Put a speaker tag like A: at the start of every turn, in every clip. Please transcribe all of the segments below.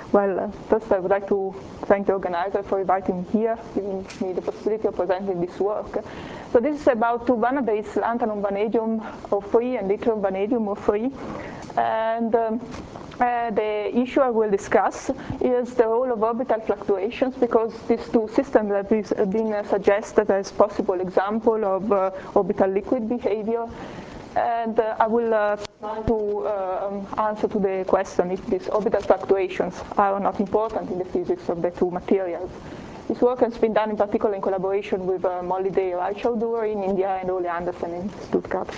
A: First I would like to thank the organizer for inviting me here, giving me the possibility of presenting this work. So this is about two vanadium lanthanum vanadium O3 and deuterium vanadium O3. And the issue I will discuss is the role of orbital fluctuations, because these two systems have been suggested as possible example of orbital liquid behavior. And I will try to answer to the question if these orbital fluctuations are not important in the physics of the two materials. This work has been done in particular in collaboration with Molly Day Raichaudhuri in India and Ole Andersen in Stuttgart.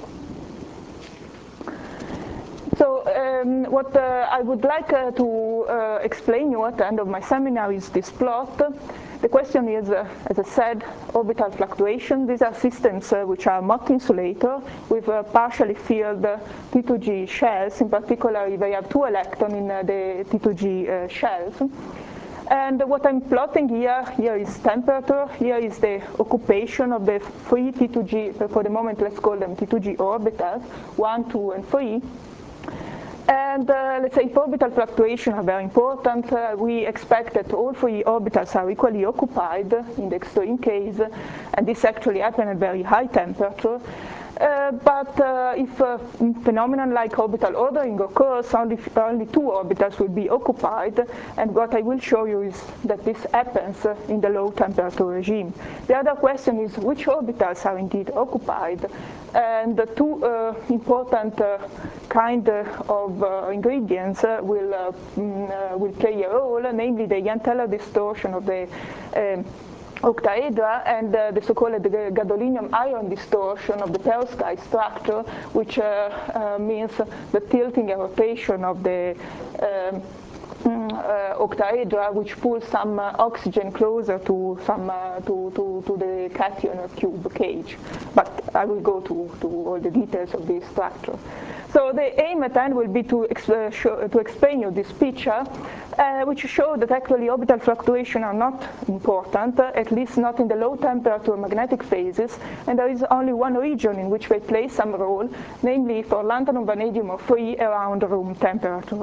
A: So what I would like to explain you at the end of my seminar is this plot. The question is, as I said, orbital fluctuation. These are systems which are Mott insulator with partially filled T2G shells. In particular, they have 2 electrons in the T2G shells. And what I'm plotting here is temperature, here is the occupation of the 3 T2G, for the moment let's call them T2G orbitals, 1, 2, and 3. And let's say if orbital fluctuations are very important, we expect that all 3 orbitals are equally occupied in the extreme case, and this actually happens at very high temperature. But if a phenomenon like orbital ordering occurs, only 2 orbitals will be occupied, and what I will show you is that this happens in the low temperature regime. The other question is which orbitals are indeed occupied, and the 2 important kind of ingredients will play a role, namely the Jahn-Teller distortion of the octaedra and the so-called gadolinium ion distortion of the perovskite structure, which means the tilting and rotation of the octaedra, which pulls some oxygen closer to the cation cube cage. But I will go to all the details of this structure. So the aim at the end will be to explain you this picture, which show that actually orbital fluctuations are not important, at least not in the low temperature magnetic phases, and there is only one region in which they play some role, namely for lanthanum vanadium O3 around room temperature.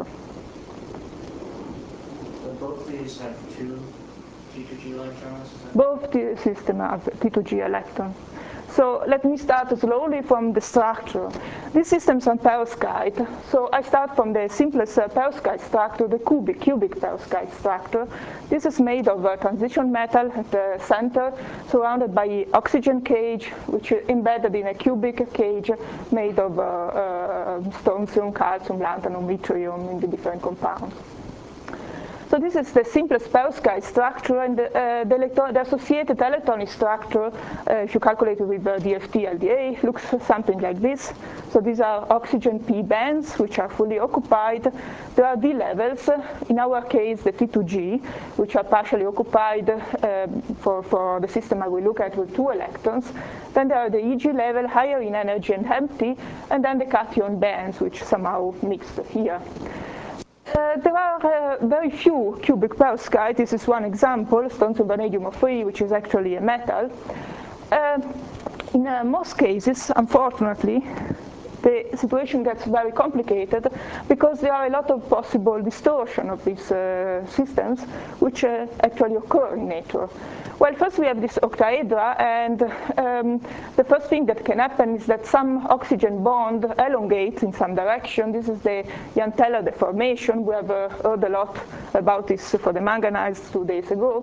B: So both these have 2 T2G electrons?
A: Both the systems have T2G electrons. So let me start slowly from the structure. These systems are perovskite. So I start from the simplest perovskite structure, the cubic perovskite structure. This is made of transition metal at the center, surrounded by oxygen cage, which is embedded in a cubic cage made of strontium, calcium, lanthanum, yttrium in the different compounds. So this is the simplest perovskite structure, and the associated electronic structure, if you calculate it with DFT LDA, looks something like this. So these are oxygen P bands, which are fully occupied. There are D levels, in our case the T2G, which are partially occupied for the system I will look at with 2 electrons. Then there are the EG level, higher in energy and empty, and then the cation bands, which somehow mixed here. There are very few cubic perovskite. This is one example, strontium vanadium O3, which is actually a metal. In most cases, unfortunately, the situation gets very complicated because there are a lot of possible distortion of these systems which actually occur in nature. Well, first we have this octaedra, and the first thing that can happen is that some oxygen bond elongates in some direction. This is the Jahn-Teller deformation. We have heard a lot about this for the manganese 2 days ago.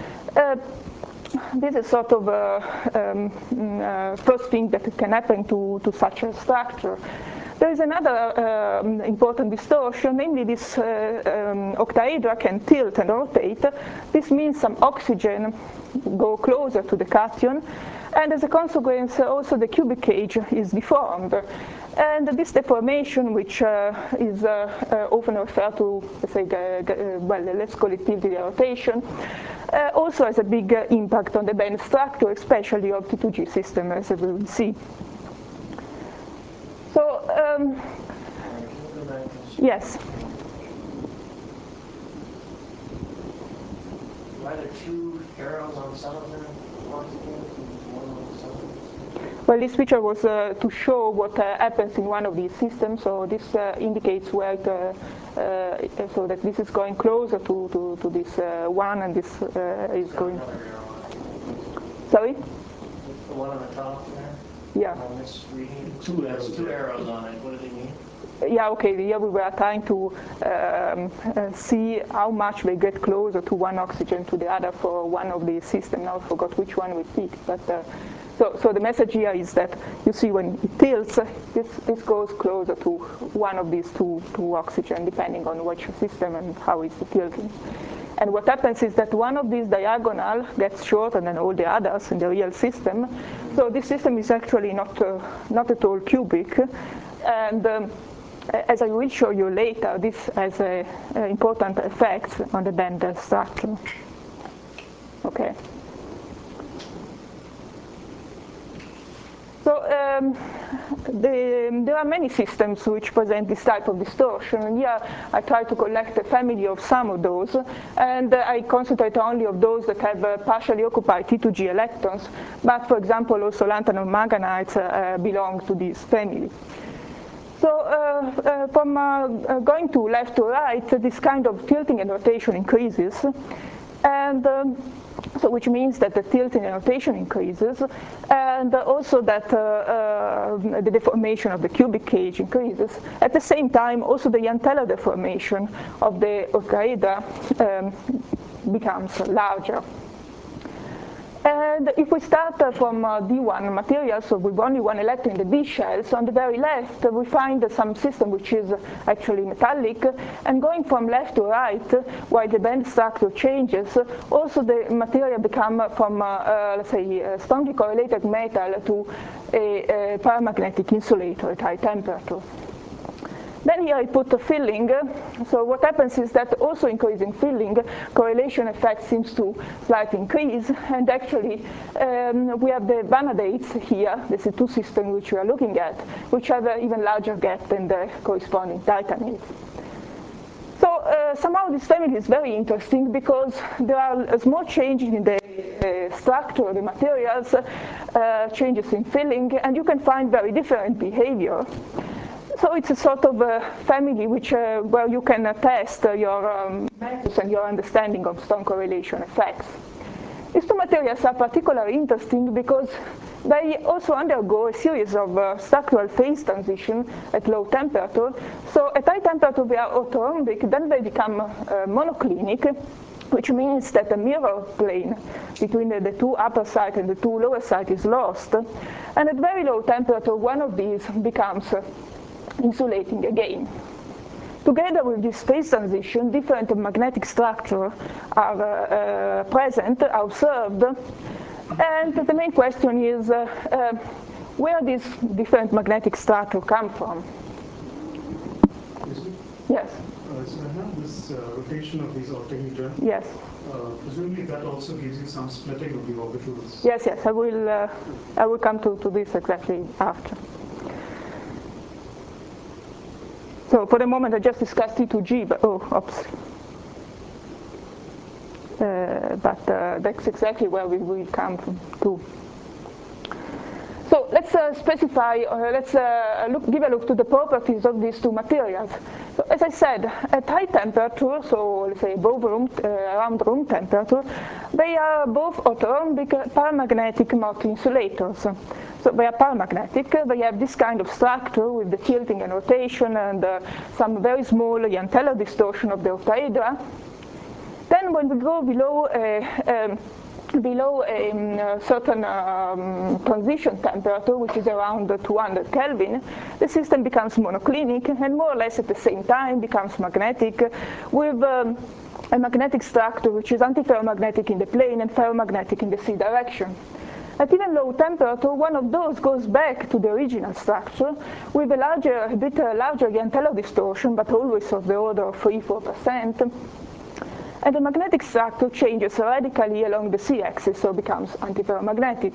A: This is sort of first thing that can happen to such a structure. There is another important distortion, namely this octaedra can tilt and rotate. This means some oxygen go closer to the cation, and as a consequence also the cubic cage is deformed. And this deformation, which is often referred to, let's say, let's call it tilted rotation, also has a big impact on the band structure, especially of T2G system, as we will see. So, yes.
B: Why are there 2 arrows on some of them?
A: Well, this picture was to show what happens in one of these systems. So this indicates where so that this is going closer to this 1, and this is going. Sorry?
B: The one on the top there?
A: Yeah.
B: On this reading? Two arrows on it. What do they mean?
A: Yeah, okay, here we were trying to see how much they get closer to one oxygen to the other for one of the systems. Now I forgot which one we picked, but so the message here is that you see when it tilts, this goes closer to one of these two oxygen, depending on which system and how it's tilting. And what happens is that one of these diagonal gets shorter than all the others in the real system. So this system is actually not at all cubic, and as I will show you later, this has important effects on the band structure. Okay. So there are many systems which present this type of distortion, and here I try to collect a family of some of those, and I concentrate only of those that have partially occupied T2G electrons, but for example also lanthanum manganites belong to this family. So from going to left to right, this kind of tilting and rotation increases, and so which means that the tilting and rotation increases, and also that the deformation of the cubic cage increases. At the same time, also the Jahn-Teller deformation of the octaedra becomes larger. And if we start from D1 material, so with only one electron in the D shells, on the very left we find some system which is actually metallic, and going from left to right, while the band structure changes, also the material become from, let's say, a strongly correlated metal to a paramagnetic insulator at high temperature. Then here I put a filling, so what happens is that also increasing filling, correlation effect seems to slightly increase, and actually we have the vanadates here, the C2 system which we are looking at, which have an even larger gap than the corresponding titanates. So somehow this family is very interesting because there are small changes in the structure of the materials, changes in filling, and you can find very different behavior. So it's a sort of a family which, where you can test your methods and your understanding of strong correlation effects. These two materials are particularly interesting because they also undergo a series of structural phase transition at low temperature. So at high temperature they are orthorhombic, then they become monoclinic, which means that the mirror plane between the two upper sites and the two lower sites is lost. And at very low temperature, one of these becomes insulating again. Together with this phase transition, different magnetic structures are present, are observed, and the main question is where these different magnetic structures come from. Yes?
C: So I have this rotation of these octahedra.
A: Yes.
C: Presumably that also gives you some splitting of the orbitals.
A: Yes, yes, I will come to this exactly after. So for the moment, I just discussed T2G, but oops. But that's exactly where we will come to. So let's specify, let's give a look to the properties of these two materials. So as I said, at high temperature, so let's say above around room temperature, they are both orthorhombic paramagnetic multi-insulators. So they are paramagnetic, they have this kind of structure with the tilting and rotation and some very small Jahn-Teller distortion of the octaedra. Then when we go below a certain transition temperature, which is around 200 Kelvin, the system becomes monoclinic and more or less at the same time becomes magnetic with a magnetic structure which is antiferromagnetic in the plane and ferromagnetic in the C direction. At even low temperature, one of those goes back to the original structure with a bit larger Jahn-Teller distortion, but always of the order of 3–4%. And the magnetic structure changes radically along the C-axis, so becomes antiferromagnetic.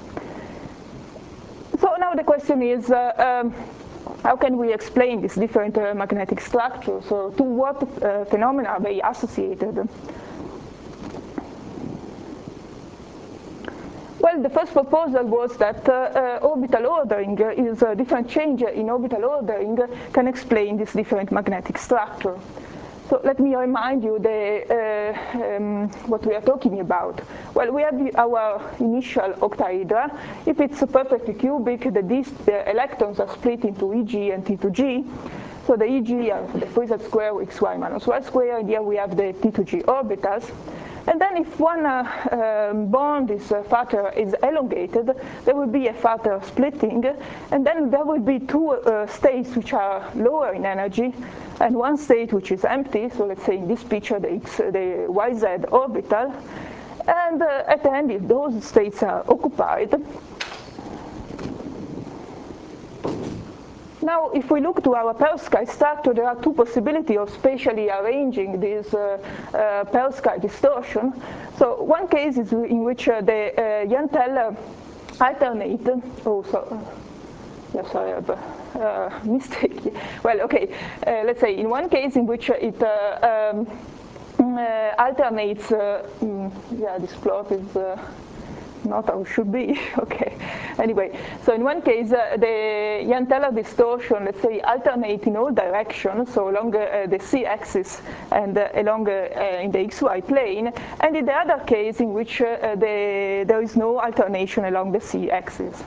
A: So now the question is, how can we explain this different magnetic structure? So to what phenomena are they associated? Well, the first proposal was that orbital ordering is a different change in orbital ordering can explain this different magnetic structure. So let me remind you what we are talking about. Well, we have our initial octahedra. If it's perfectly cubic, the electrons are split into EG and T2G. So the EG are the Freeset square xy minus y square, and here we have the T2G orbitals. And then if one bond is elongated, there will be a further splitting, and then there will be two states which are lower in energy, and one state which is empty. So let's say in this picture, the YZ orbital. And at the end, if those states are occupied, now, if we look to our perovskite structure, there are two possibilities of spatially arranging this perovskite distortion. So one case is in which the Jahn-Teller alternate. Oh, yes, I have a mistake. Well, okay. Let's say in one case in which it alternates. Yeah, this plot is. Not how it should be, okay. Anyway, so in one case, the Jahn-Teller distortion, let's say, alternate in all directions, so along the c-axis and along in the xy plane, and in the other case in which there is no alternation along the c-axis.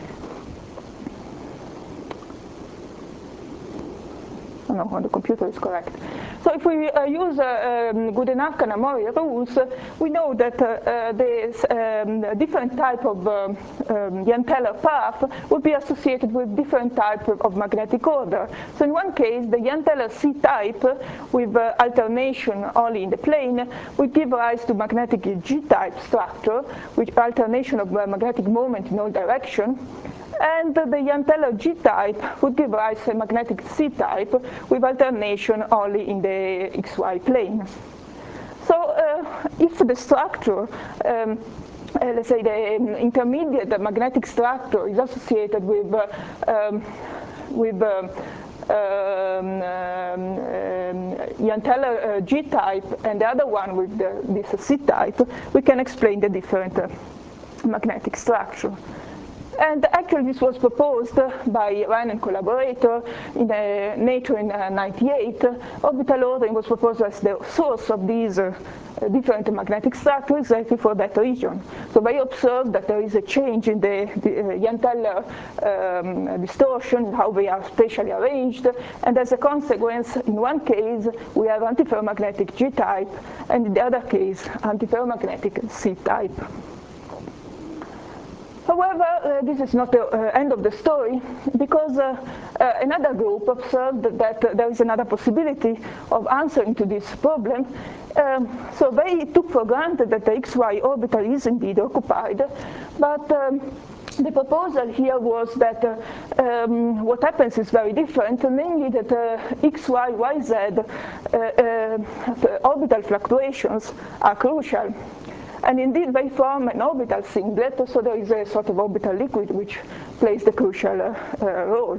A: No, on the computer is correct. So if we use Goodenough-Kanamori rules, we know that the different type of Jahn-Teller path would be associated with different type of magnetic order. So in one case, the Jahn-Teller C-type with alternation only in the plane would give rise to magnetic G-type structure, with alternation of magnetic moment in all directions. And the Jahn-Teller G-type would give rise to a magnetic C-type with alternation only in the xy plane. So if the structure, let's say the intermediate magnetic structure is associated with Jahn-Teller G-type and the other one with this C-type, we can explain the different magnetic structure. And actually, this was proposed by Ryan and collaborator in Nature in '98. Orbital ordering was proposed as the source of these different magnetic structures exactly for that region. So they observed that there is a change in the Jahn-Teller distortion, how they are spatially arranged, and as a consequence, in one case, we have antiferromagnetic G-type, and in the other case, antiferromagnetic C-type. However, this is not the end of the story, because another group observed that there is another possibility of answering to this problem. So they took for granted that the XY orbital is indeed occupied, but the proposal here was that what happens is very different, namely that XY, YZ orbital fluctuations are crucial. And indeed, they form an orbital singlet, so there is a sort of orbital liquid which plays the crucial role.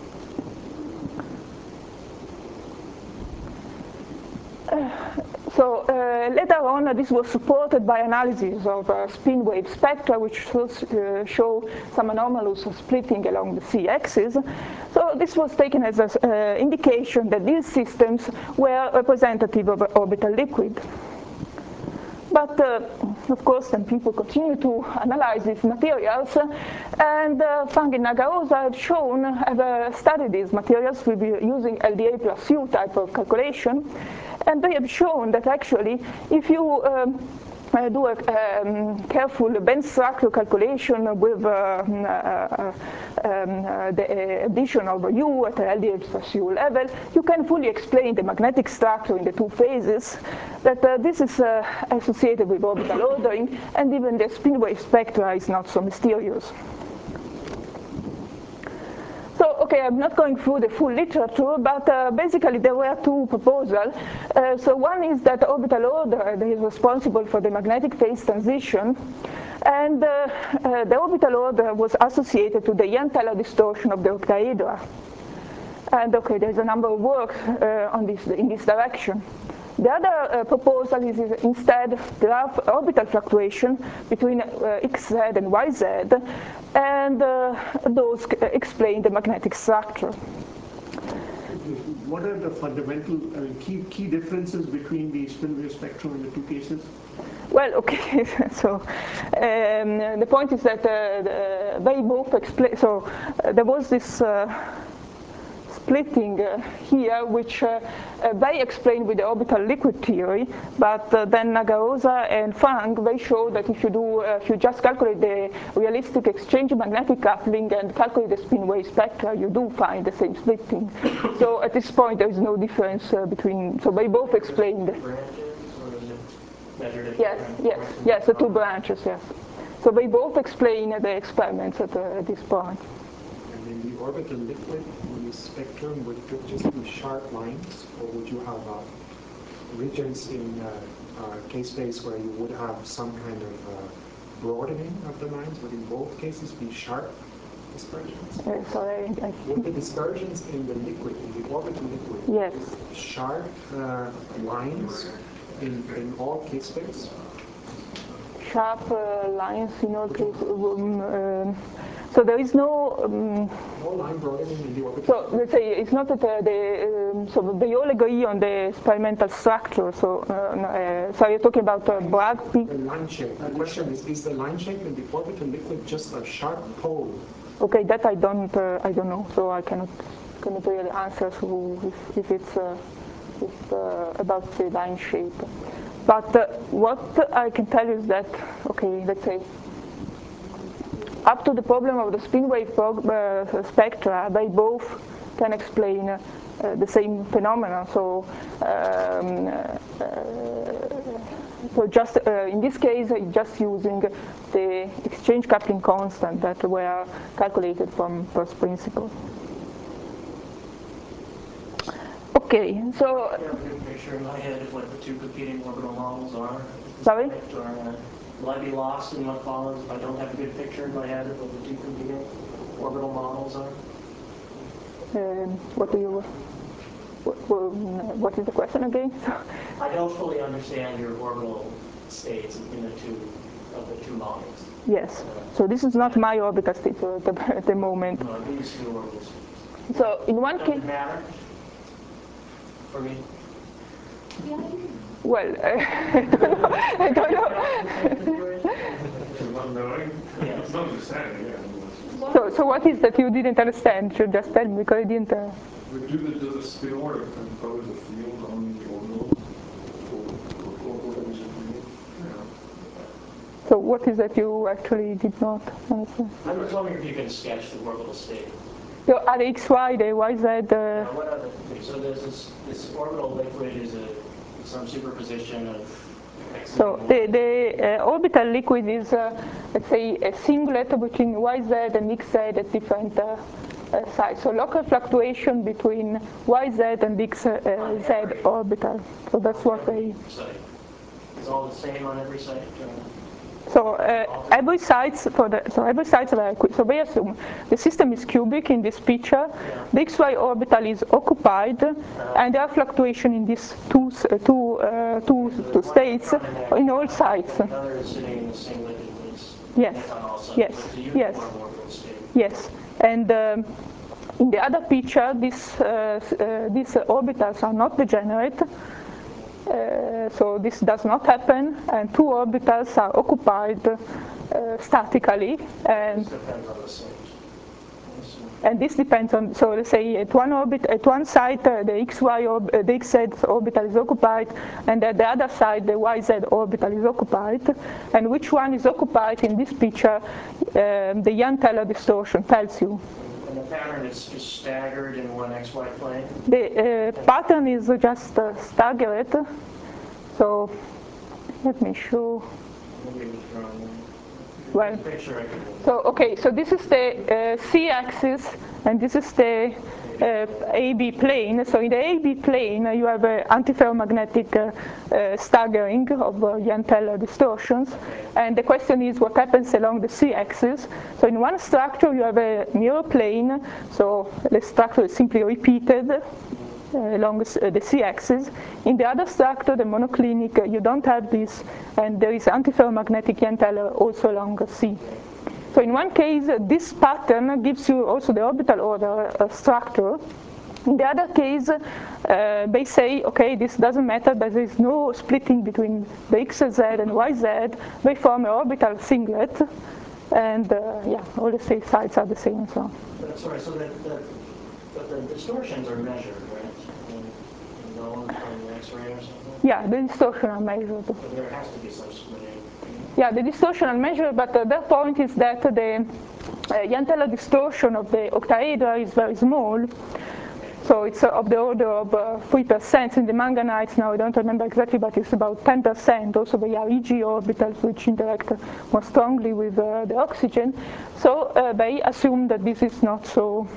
A: So later on, this was supported by analysis of spin wave spectra, which show some anomalous splitting along the c-axis. So this was taken as an indication that these systems were representative of orbital liquid. But of course, then people continue to analyze these materials, and Fang and Nagaosa have studied these materials using LDA plus U type of calculation, and they have shown that actually, if you do a careful band structure calculation with the addition of U at the LDH plus U level, you can fully explain the magnetic structure in the two phases, that this is associated with orbital ordering, and even the spin wave spectra is not so mysterious. So, okay, I'm not going through the full literature, but basically there were two proposals. So one is that orbital order is responsible for the magnetic phase transition, and the orbital order was associated to the Jahn-Teller distortion of the octahedra. And okay, there's a number of work in this direction. The other proposal is instead graph orbital fluctuation between xz and yz, and those explain the magnetic structure.
C: what are the fundamental key differences between the spin wave spectrum in the two cases?
A: Well, okay, so the point is that they both explain, so there was this splitting here, which they explained with the orbital liquid theory, but then Nagarosa and Fang, they show that if you just calculate the realistic exchange magnetic coupling and calculate the spin wave spectra, you do find the same splitting. So at this point, there is no difference between, so they both explained. Yes, the two branches, yes. So they both explain the experiments at this point.
D: And in the orbital liquid, the spectrum would just be sharp lines, or would you have regions in K-space where you would have some kind of broadening of the lines? Would in both cases be sharp dispersions?
A: Sorry,
D: Would the dispersions in the liquid, in the orbital liquid,
A: yes,
D: sharp lines in all K-space?
A: Sharp lines in all cases. So there is no
D: line broadening in the orbital.
A: So let's say it's not that so they all agree on the experimental structure. So so you're talking about Bragg peak.
D: The line shape. The question is the line shape in the orbital liquid just a sharp pole?
A: Okay, that I don't know. So I cannot really answer if it's about the line shape. But what I can tell you is that, okay, let's say, up to the problem of the spin wave spectra, they both can explain the same phenomena. So, so just in this case, just using the exchange coupling constant that were calculated from first principle. Okay, so.
B: I have a good picture in my head of what the two competing orbital models are.
A: Sorry?
B: Will I be lost in what follows if I don't have a good picture in my head of what the two competing orbital models are?
A: What is the question again?
B: I don't fully understand your orbital states in the two models.
A: Yes. So this is not my orbital state at the moment.
B: No, these two orbital states.
A: So in one case.
B: Does it matter for me?
A: Well, I don't know.
E: Not knowing?
B: Yes.
E: It's not understanding, yeah.
A: So what is that you didn't understand? You should just tell me because I didn't.
E: Does the spin order impose a field on the orbital for orbital that is agreed? Yeah.
A: So what is that you actually did not understand?
B: I'm just wondering if you can sketch the orbital state.
A: So at the XY, the YZ.
B: What other things? So there's this orbital liquid is some superposition of X.
A: So the orbital liquid is, let's say, a singlet between YZ and XZ at different sides. So local fluctuation between YZ and XZ orbital. So that's what they.
B: It's all the same on every site.
A: So every sites every sites are so we assume the system is cubic in this picture.
B: Yeah.
A: The XY orbital is occupied, and there are fluctuations in these two states in all sites.
B: The other is sitting in the singlet in this.
A: Yes. Yes.
B: It's a
A: Yes.
B: uniform orbital state.
A: Yes. And in the other picture, these orbitals are not degenerate. So this does not happen, and two orbitals are occupied statically, and
B: This depends on the state.
A: and this depends on. So let's say at one side the XZ orbital is occupied, and at the other side the YZ orbital is occupied. And which one is occupied in this picture? The Jahn-Teller distortion tells you.
B: And the pattern is just staggered in one XY plane?
A: The pattern is just staggered. So let me show.
B: Maybe it was drawn.
A: Well,
B: Picture I can.
A: so okay, so this is the C-axis, and this is the AB plane. So in the AB plane, you have antiferromagnetic staggering of Jahn-Teller distortions. And the question is what happens along the C-axis. So in one structure, you have a mirror plane. So the structure is simply repeated along the C-axis. In the other structure, the monoclinic, you don't have this, and there is antiferromagnetic Jahn-Teller also along C. So in one case, this pattern gives you also the orbital order structure, In the other case, they say, okay, this doesn't matter, but there is no splitting between the XZ and YZ. They form an orbital singlet, and yeah, all the state sides are the same. So.
B: Sorry, so but the distortions are measured, right? In those from the X-ray or something?
A: Yeah, the distortion are measured.
B: So there has to be some splitting.
A: Yeah, the distortion are measured, but their point is that the Jahn-Teller distortion of the octaedra is very small. So it's of the order of 3%. In the manganites, now I don't remember exactly, but it's about 10%. Also, they are EG orbitals, which interact more strongly with the oxygen. So they assume that this is not so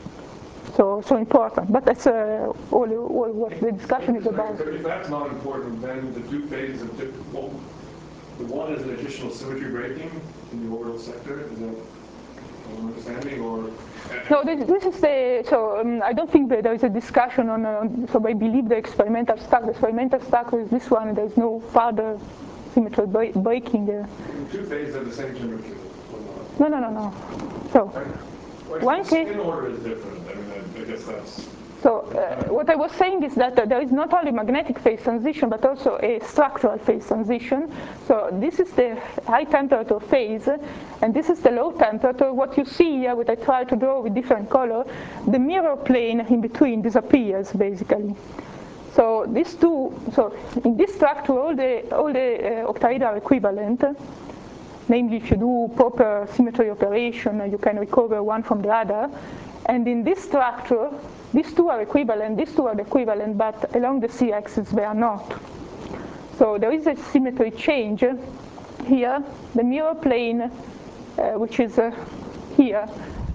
A: important. But that's all what the discussion is about.
E: If that's not important, then the two phases of well, the one is an additional symmetry breaking in the orbital sector. Is that what I'm understanding, or?
A: No, this is the, so I don't think that there is a discussion on, so I believe the experimental stack with this one, there is no further symmetry breaking there.
E: Two phases have the same symmetry.
A: No. So, one
E: the
A: case.
E: spin order is different. I mean, I guess that's.
A: So what I was saying is that there is not only magnetic phase transition, but also a structural phase transition. So this is the high temperature phase, and this is the low temperature. What you see here, what I try to draw with different color, the mirror plane in between disappears basically. So these two, so in this structure, all the octaedra are equivalent. Namely, if you do proper symmetry operation, you can recover one from the other. And in this structure, these two are equivalent, these two are equivalent, but along the c-axis they are not. So there is a symmetry change here. The mirror plane, which is here,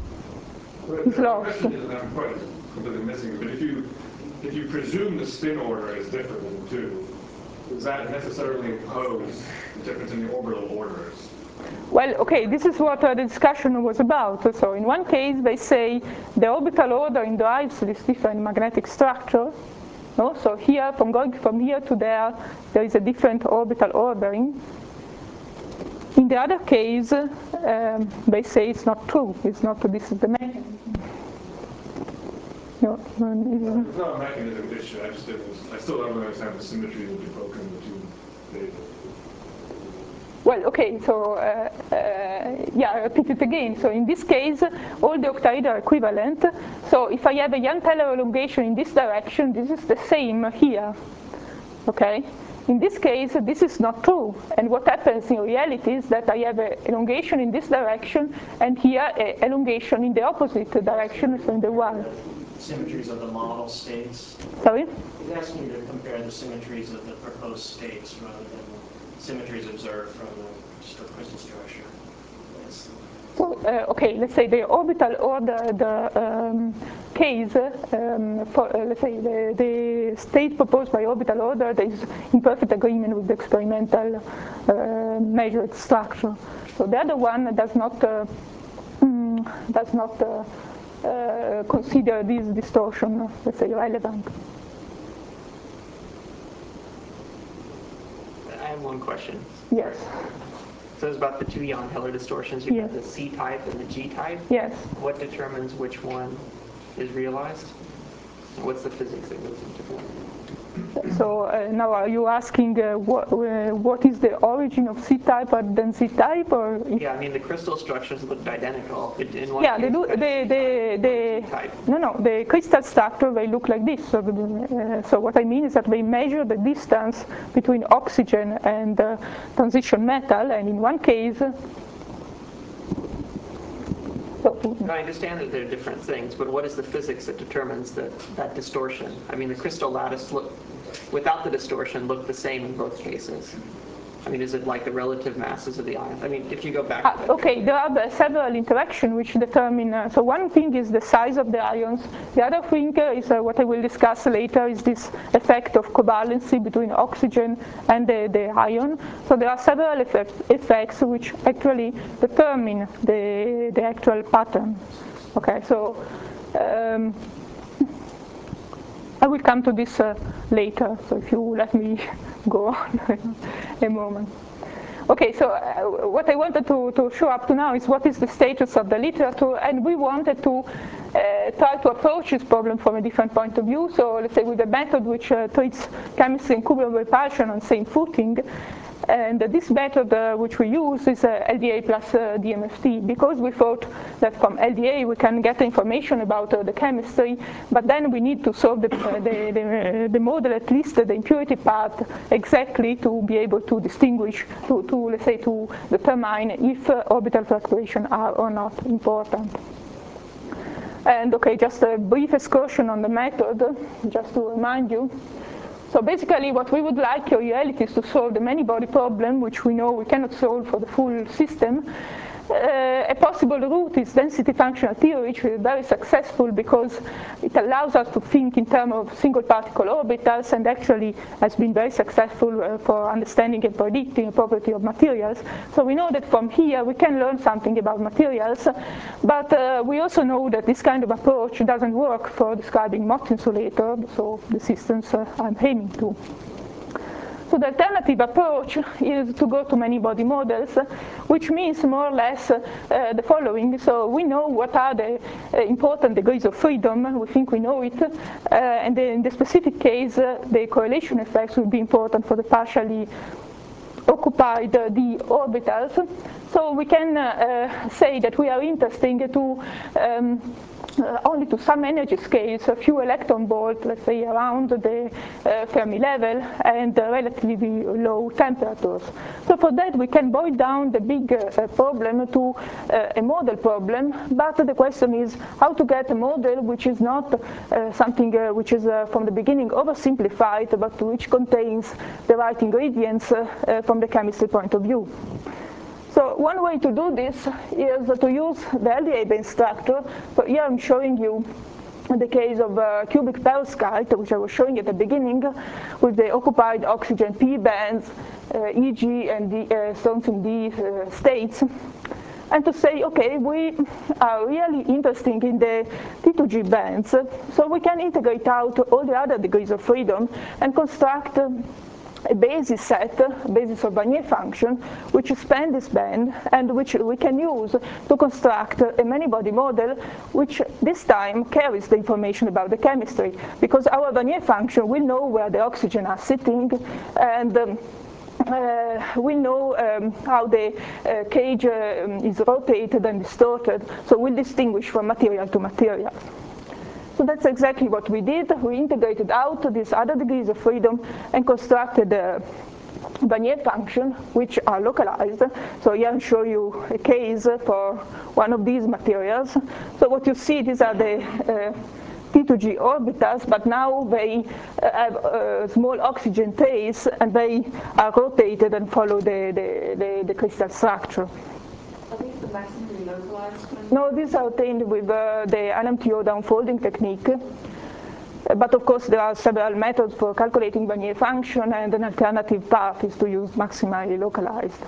A: is lost.
E: The question is, I'm quite completely missing it, but if you presume the spin order is different than the two, does that necessarily impose the difference in the orbital orders?
A: Well, okay, this is what the discussion was about. So in one case, they say the orbital order derives this different magnetic structure. No? So here, going from here to there is a different orbital ordering. In the other case, they say it's not true. It's not true. This is the mechanism. No,
E: It's not a mechanism issue. I still don't understand the symmetry that you broke in the two phases.
A: Well, okay, so yeah, I repeat it again. So in this case, all the octaedra are equivalent. So if I have a Jahn-Teller elongation in this direction, this is the same here, okay? In this case, this is not true. And what happens in reality is that I have an elongation in this direction, and here an elongation in the opposite direction, so in the Y.
B: Symmetries of the model states.
A: Sorry?
B: He's asking you to compare the symmetries of the proposed states rather than symmetries observed from the crystal structure. Yes.
A: So, okay, let's say the orbital order, the case, for, let's say the state proposed by orbital order that is in perfect agreement with the experimental measured structure. So the other one does not consider this distortion, let's say, relevant.
F: I have one question.
A: Yes.
F: So it's about the two Jahn-Teller distortions. You have the C-type and the G-type.
A: Yes.
F: What determines which one is realized? And what's the physics that goes into that?
A: So now are you asking what is the origin of C-type and then Z-type, or?
F: Yeah, I mean the crystal structures looked identical. In one
A: Yeah,
F: case,
A: they
F: type.
A: No, the crystal structure, they look like this. So what I mean is that they measure the distance between oxygen and transition metal, and in one case,
F: I understand that they're different things, but what is the physics that determines that distortion? I mean, the crystal lattice without the distortion looked the same in both cases. I mean, is it like the relative masses of the ions? I mean, if you go back to that.
A: Okay, there are several interactions which determine, so one thing is the size of the ions, the other thing is what I will discuss later is this effect of covalency between oxygen and the ion. So there are several effects which actually determine the actual pattern. Okay, so I will come to this later, so if you let me go on a moment. Okay, so what I wanted to show up to now is what is the status of the literature, and we wanted to try to approach this problem from a different point of view. So let's say with a method which treats chemistry and cubical repulsion on the same footing. And this method which we use is LDA plus DMFT, because we thought that from LDA we can get information about the chemistry, but then we need to solve the model, at least the impurity part, exactly to be able to distinguish, let's say, to determine if orbital fluctuations are or not important. And okay, just a brief excursion on the method, just to remind you. So basically what we would like in reality is to solve the many-body problem, which we know we cannot solve for the full system. A possible route is density functional theory, which is very successful because it allows us to think in terms of single particle orbitals, and actually has been very successful for understanding and predicting the property of materials. So we know that from here we can learn something about materials, but we also know that this kind of approach doesn't work for describing Mott insulator, so the systems I'm aiming to. So the alternative approach is to go to many-body models, which means more or less the following. So we know what are the important degrees of freedom, we think we know it, and in the specific case, the correlation effects will be important for the partially occupied d orbitals. So we can say that we are interested to only to some energy scales, a few electron volts, let's say around the Fermi level, and relatively low temperatures. So for that we can boil down the big problem to a model problem, but the question is how to get a model which is not something which is from the beginning oversimplified, but which contains the right ingredients from the chemistry point of view. So one way to do this is to use the LDA-based structure. So here I'm showing you the case of cubic perovskite, which I was showing at the beginning, with the occupied oxygen p bands, EG and strontium D states. And to say, okay, we are really interested in the T2G bands, so we can integrate out all the other degrees of freedom and construct a basis set, a basis of Wannier function, which span this band and which we can use to construct a many-body model, which this time carries the information about the chemistry, because our Wannier function will know where the oxygen are sitting, and we know how the cage is rotated and distorted, so we'll distinguish from material to material. So that's exactly what we did. We integrated out these other degrees of freedom and constructed a Wannier function, which are localized. So here I'll show you a case for one of these materials. So what you see, these are the T2G orbitals, but now they have small oxygen tails, and they are rotated and follow the crystal structure.
G: Are these the maximally localized ones?
A: No, these are obtained with the LMTO downfolding technique. But of course, there are several methods for calculating Wannier function, and an alternative path is to use maximally localized.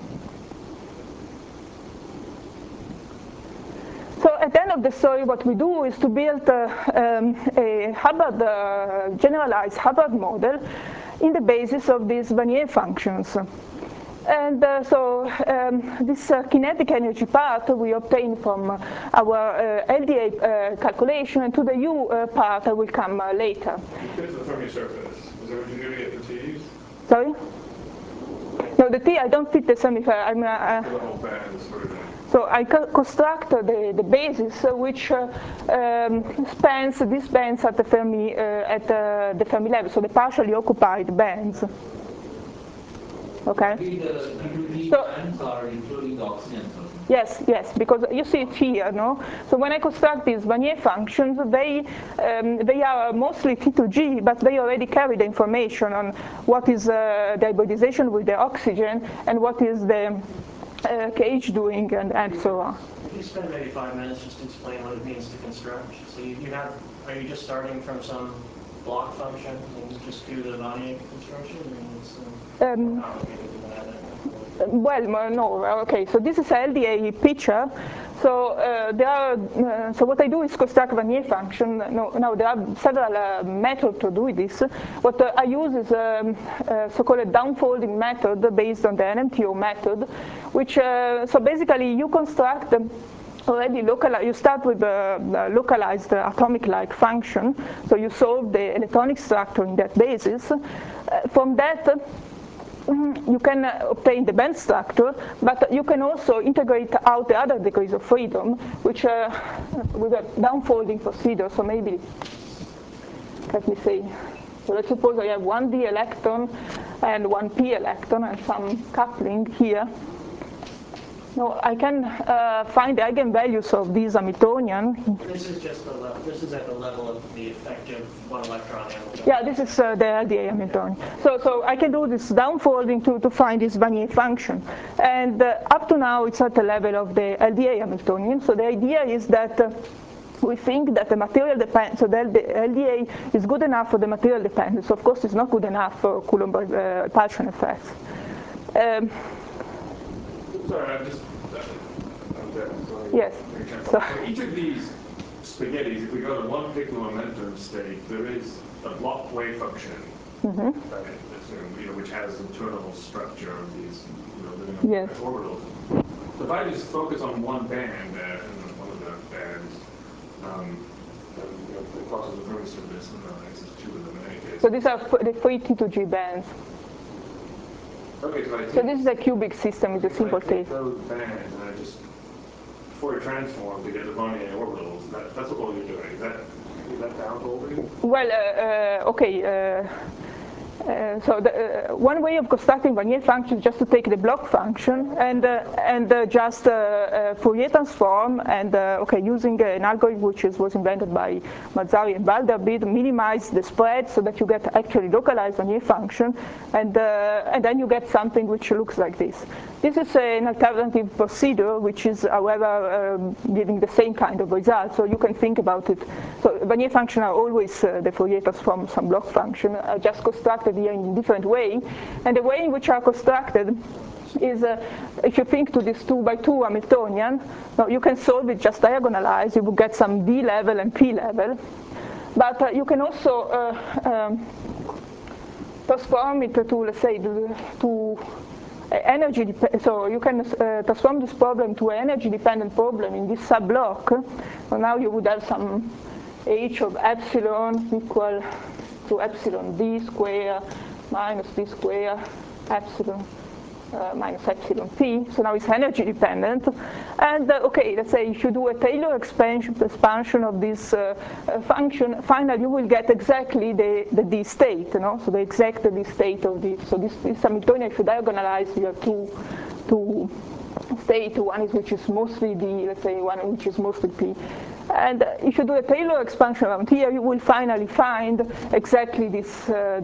A: So at the end of the story, what we do is to build a Hubbard, generalized Hubbard model in the basis of these Wannier functions. And this kinetic energy part we obtain from our LDA calculation, and to the U part I will come later.
E: You fit the Fermi surface. Is that what you do to get the T's?
A: Sorry? No, the T, I don't fit the semi-fair.
E: The whole band sort of thing.
A: So I construct the basis which spans these bands at the Fermi level, so the partially occupied bands. Okay.
H: The
A: So,
H: bands are including the oxygen.
A: yes, because you see it here, no? So when I construct these Wannier functions, they are mostly T2G, but they already carry the information on what is the hybridization with the oxygen and what is the KH doing, and so on.
B: If you spend maybe 5 minutes just to explain what it means to construct. So are you just starting from some block function and you just do the Wannier construction? I mean, it's complicated than that.
A: Well, no. Okay. So this is a LDA picture. So so what I do is construct Wannier function. Now there are several methods to do this. What I use is a so-called downfolding method based on the NMTO method, which so basically you construct already localized. You start with a localized atomic-like function, so you solve the electronic structure in that basis. From that, you can obtain the band structure, but you can also integrate out the other degrees of freedom, which with a downfolding procedure. So maybe, let me say, so let's suppose I have one d electron and one p electron and some coupling here. No, I can find the eigenvalues of these Hamiltonian.
B: This is just the level. This is at the level of the effective one electron Hamiltonian.
A: Yeah, this is the LDA Hamiltonian. So I can do this downfolding to find this Wannier function. And up to now, it's at the level of the LDA Hamiltonian. So the idea is that we think that the material dependence, so that the LDA is good enough for the material dependence. Of course, it's not good enough for Coulomb repulsion effects.
E: Sorry, I'm dead.
A: Yes.
E: So each of these spaghettis, if we go to one particular momentum state, there is a block wave function, I assume, which has internal structure of these living orbitals. So if I just focus on one band, one of the bands, the closest reference to this, and it's two of them in any case.
A: So these are the 3 T2G bands.
E: Okay,
A: so this is a cubic system with a simple case.
E: Those bands, and I just Fourier transform to get the Wannier orbitals. That's all you're doing. Is that downfolding?
A: Well, okay. So one way of constructing Wannier function is just to take the block function and just Fourier transform and using an algorithm which was invented by Mazzari and Balderbid, minimize the spread so that you get actually localized Wannier function, and then you get something which looks like this. This is an alternative procedure which is, however, giving the same kind of result. So you can think about it. So Wannier functions are always the Fourier transform some block function, just constructed here in a different way. And the way in which are constructed is, if you think to this 2 by 2 Hamiltonian, now you can solve it, just diagonalize, you will get some D level and P level. But you can also transform it to, let's say, to energy, so you can transform this problem to an energy-dependent problem in this sub-block. So now you would have some h of epsilon equal to epsilon d square minus d square epsilon minus epsilon p. So now it's energy dependent. And okay, let's say if you do a Taylor expansion of this function, finally you will get exactly the D state, so the exact D state of this. So this Hamiltonian, if you diagonalize, you have two states, one is which is mostly D, let's say one which is mostly P. And if you do a Taylor expansion around here, you will finally find exactly these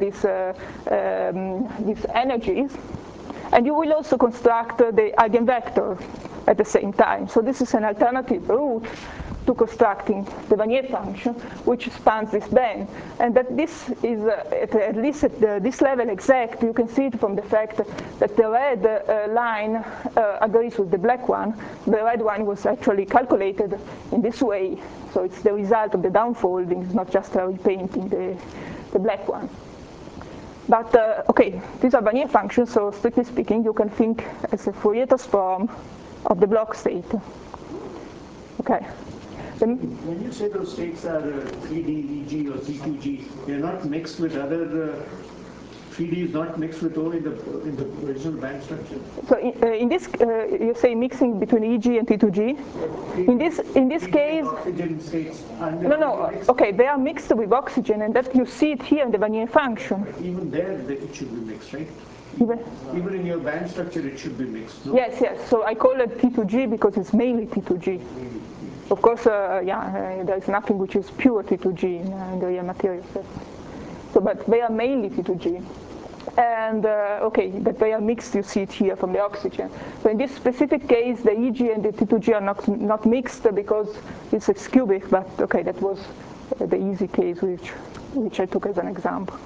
A: energies. And you will also construct the eigenvector at the same time. So this is an alternative route to constructing the Wannier function, which spans this band. And that this is, at least at this level exact, you can see it from the fact that the red line agrees with the black one. The red one was actually calculated in this way. So it's the result of the downfolding. It's not just repainting the black one. But, okay, these are Wannier functions, so strictly speaking, you can think as a Fourier transform of the block state. Okay.
C: When you say those states are 3D, EG, or T2G, they're not mixed with other 3D is not mixed with O in the original band structure?
A: So in this, you say mixing between EG and T2G? In this case,
C: oxygen states.
A: No. Okay, they are mixed with oxygen, and that you see it here in the Wannier function.
C: But even there, it should be mixed, right? Even in your band structure, it should be mixed. No?
A: Yes. So I call it T2G because it's mainly T2G. Of course, there is nothing which is pure T2G in the real material set. So, but they are mainly T2G. And okay, but they are mixed, you see it here from the oxygen. So in this specific case, the EG and the T2G are not mixed because it's cubic, but okay, that was the easy case which I took as an example.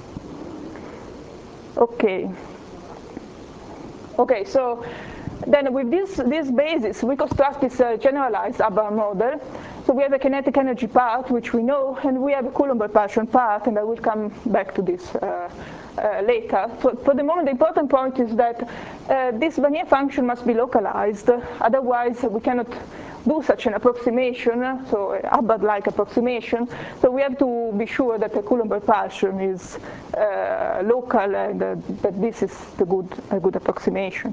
A: Okay, so then with this basis, we construct this generalized Abraham model. So we have a kinetic energy part, which we know, and we have a Coulomb repulsion part, and I will come back to this later. For the moment, the important point is that this Wannier function must be localized. Otherwise, we cannot do such an approximation, so a Hubbard-like approximation, so we have to be sure that the Coulomb repulsion is local and that this is a good approximation.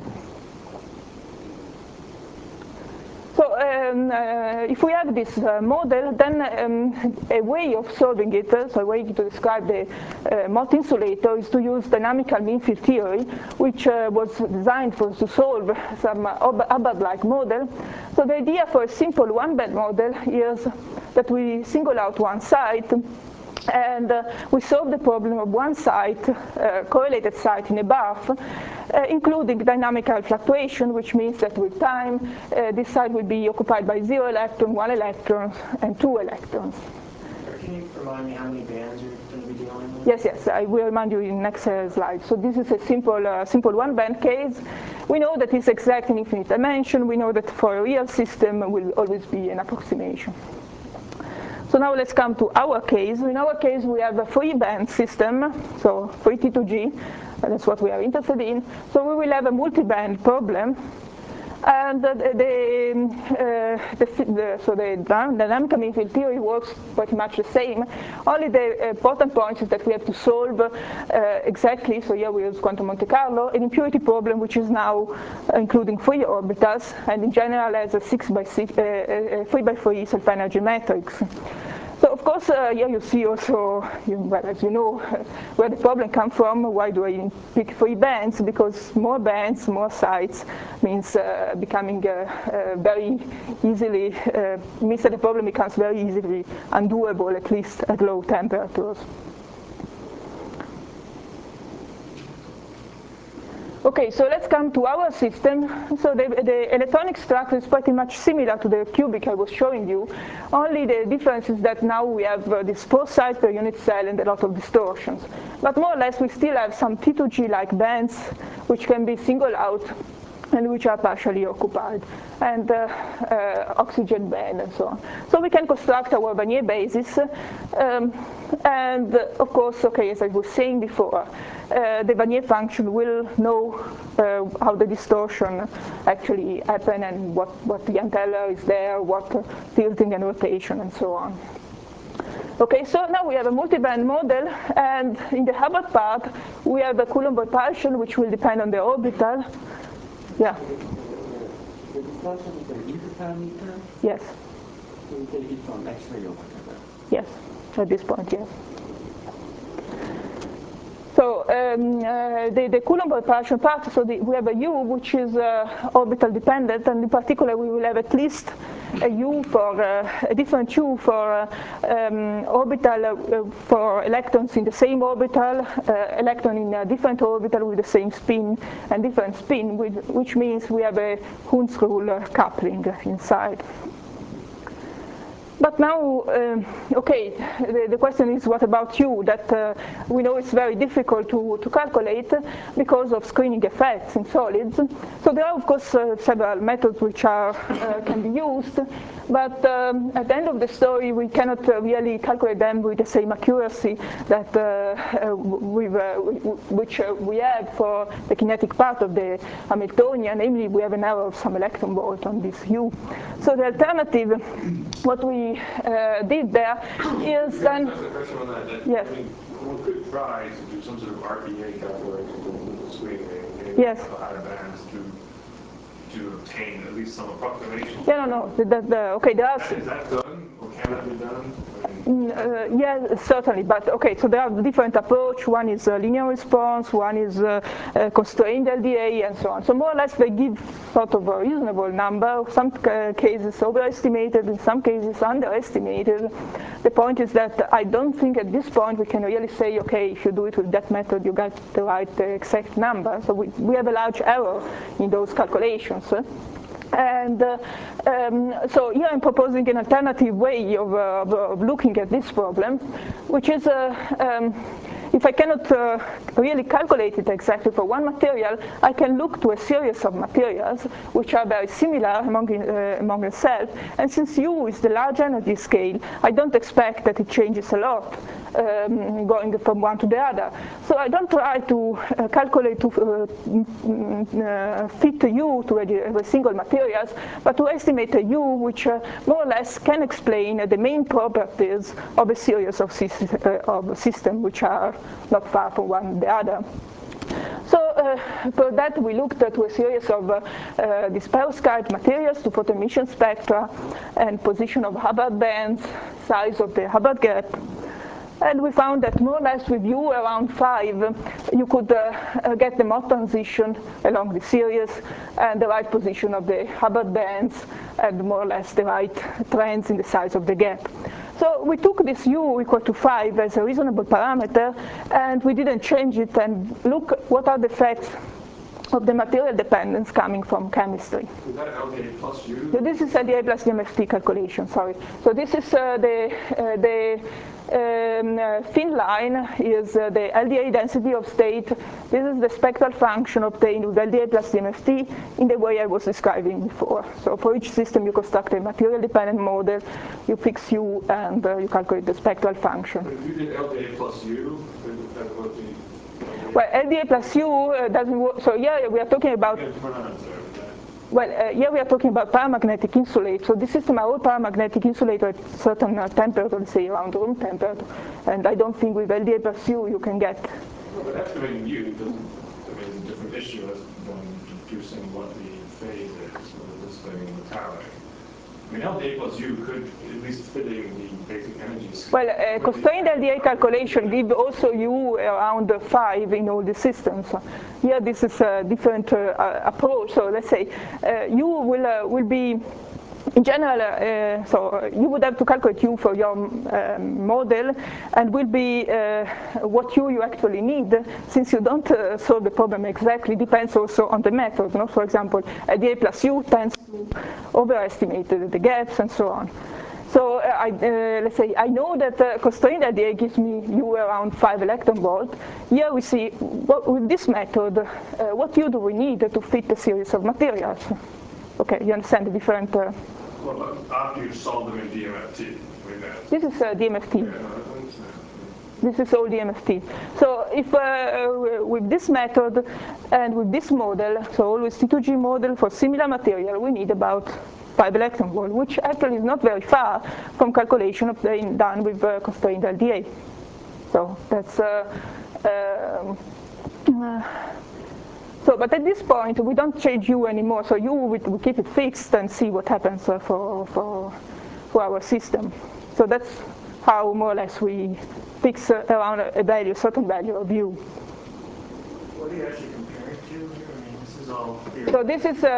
A: So if we have this model, then a way of solving it, so a way to describe the Mott insulator is to use dynamical mean field theory, which was designed to solve some Hubbard-like model. So the idea for a simple one-band model is that we single out one site, and we solve the problem of one site, correlated site in a bath, including dynamical fluctuation, which means that with time, this site will be occupied by 0 electron, 1 electron, and 2 electrons.
B: Can you remind me how many bands you're going to be dealing with?
A: Yes, I will remind you in next slide. So this is a simple one-band case. We know that it's exact in infinite dimension. We know that for a real system will always be an approximation. So now let's come to our case. In our case, we have a 3-band system, so 3 T2G. That's what we are interested in. So we will have a multi-band problem. And so the dynamical mean field theory works pretty much the same. Only the important point is that we have to solve exactly, so here we use quantum Monte Carlo, an impurity problem which is now including 3 orbitals, and in general has a 3x3 self-energy matrix. So of course, here you see also, as you know, where the problem comes from. Why do I pick 3 bands? Because more bands, more sites means becoming very easily, means that the problem becomes very easily undoable, at least at low temperatures. Okay, so let's come to our system. So the electronic structure is pretty much similar to the cubic I was showing you. Only the difference is that now we have this 4 sites per unit cell and a lot of distortions. But more or less, we still have some T2G-like bands which can be singled out and which are partially occupied, and oxygen band and so on. So we can construct our Wannier basis, and of course, okay, as I was saying before, the Wannier function will know how the distortion actually happen and what the antenna is there, what tilting and rotation and so on. Okay, so now we have a multi-band model, and in the Hubbard part, we have the Coulomb repulsion, which will depend on the orbital. Yeah.
H: The distortion is a user parameter?
A: Yes.
H: So we take it from X-ray or whatever?
A: Yes, at this point, yes. So the Coulomb repulsion part, so we have a U which is orbital dependent, and in particular we will have at least a U for a different U for orbital for electrons in the same orbital, electron in a different orbital with the same spin and different spin, which means we have a Hund's rule coupling inside. But now, okay, the question is, what about U? That we know it's very difficult to calculate because of screening effects in solids. So there are, of course, several methods which can be used, but at the end of the story, we cannot really calculate them with the same accuracy that which we have for the kinetic part of the Hamiltonian. Namely, we have an error of some electron volt on this U. So the alternative, what we did there is then.
E: Just a question on that.
A: Yes.
E: I mean, one could try to do some sort of RPA calculation with the screening
A: yes.
E: of higher bands to obtain at least some approximation.
A: Yeah, no. Okay, there are.
E: Is that done, or can that be done?
A: Yeah, certainly, but okay, so there are different approaches. One is linear response, one is constrained LDA, and so on. So more or less they give sort of a reasonable number. Some cases overestimated, in some cases underestimated. The point is that I don't think at this point we can really say, okay, if you do it with that method, you get the right exact number. So we have a large error in those calculations. And so here I'm proposing an alternative way of looking at this problem, which is if I cannot really calculate it exactly for one material, I can look to a series of materials which are very similar among themselves. And since U is the large energy scale, I don't expect that it changes a lot. going from one to the other. So I don't try to calculate to fit a U to every single materials, but to estimate a U which more or less can explain the main properties of a series of systems which are not far from one and the other. So for that we looked at a series of these perovskite materials to photo emission spectra and position of Hubbard bands, size of the Hubbard gap. And we found that more or less with U around 5, you could get the Mott transition along the series and the right position of the Hubbard bands and more or less the right trends in the size of the gap. So we took this U equal to 5 as a reasonable parameter, and we didn't change it, and look what are the effects of the material dependence coming from chemistry.
E: Is that LDA plus U?
A: So this is LDA plus DMFT calculation, sorry. So this is the thin line is the LDA density of state. This is the spectral function obtained with LDA plus DMFT in the way I was describing before. So for each system you construct a material dependent model, you fix U, and you calculate the spectral function.
E: But if you did LDA plus U, then that would be...
A: Well, LDA plus U doesn't work. So here we are talking about... Well, here we are talking about paramagnetic insulate. So this system are all paramagnetic insulator at certain temperature, let's say around room temperature. And I don't think with LDA plus U you can get...
E: No, but estimating U is a different issue than deducing what the phase is, or this thing in metallic. I mean, LDA plus U could at least fit in the basic energy scheme.
A: Well, constrained LDA calculation give also U around 5 in all the systems. Here this is a different approach. So let's say U will be, in general, so you would have to calculate U for your model, and will be what U you actually need, since you don't solve the problem exactly, depends also on the method. No? For example, LDA plus U tends to overestimate the gaps and so on. So let's say I know that constrained LDA gives me U around 5 electron volt. Here we see, with this method, what U do we need to fit a series of materials? Okay, you understand the different...
E: Well, after you solve them in DMFT.
A: This is DMFT. This is all DMFT. So if with this method and with this model, so always T2G model for similar material, we need about 5 electron volt, which actually is not very far from calculation done with constrained LDA. So that's so, but at this point we don't change U anymore. So U we keep it fixed and see what happens for our system. So that's how more or less we fix around a value, certain value of U.
B: What are you actually comparing to here? I mean, this is all theory.
A: So this is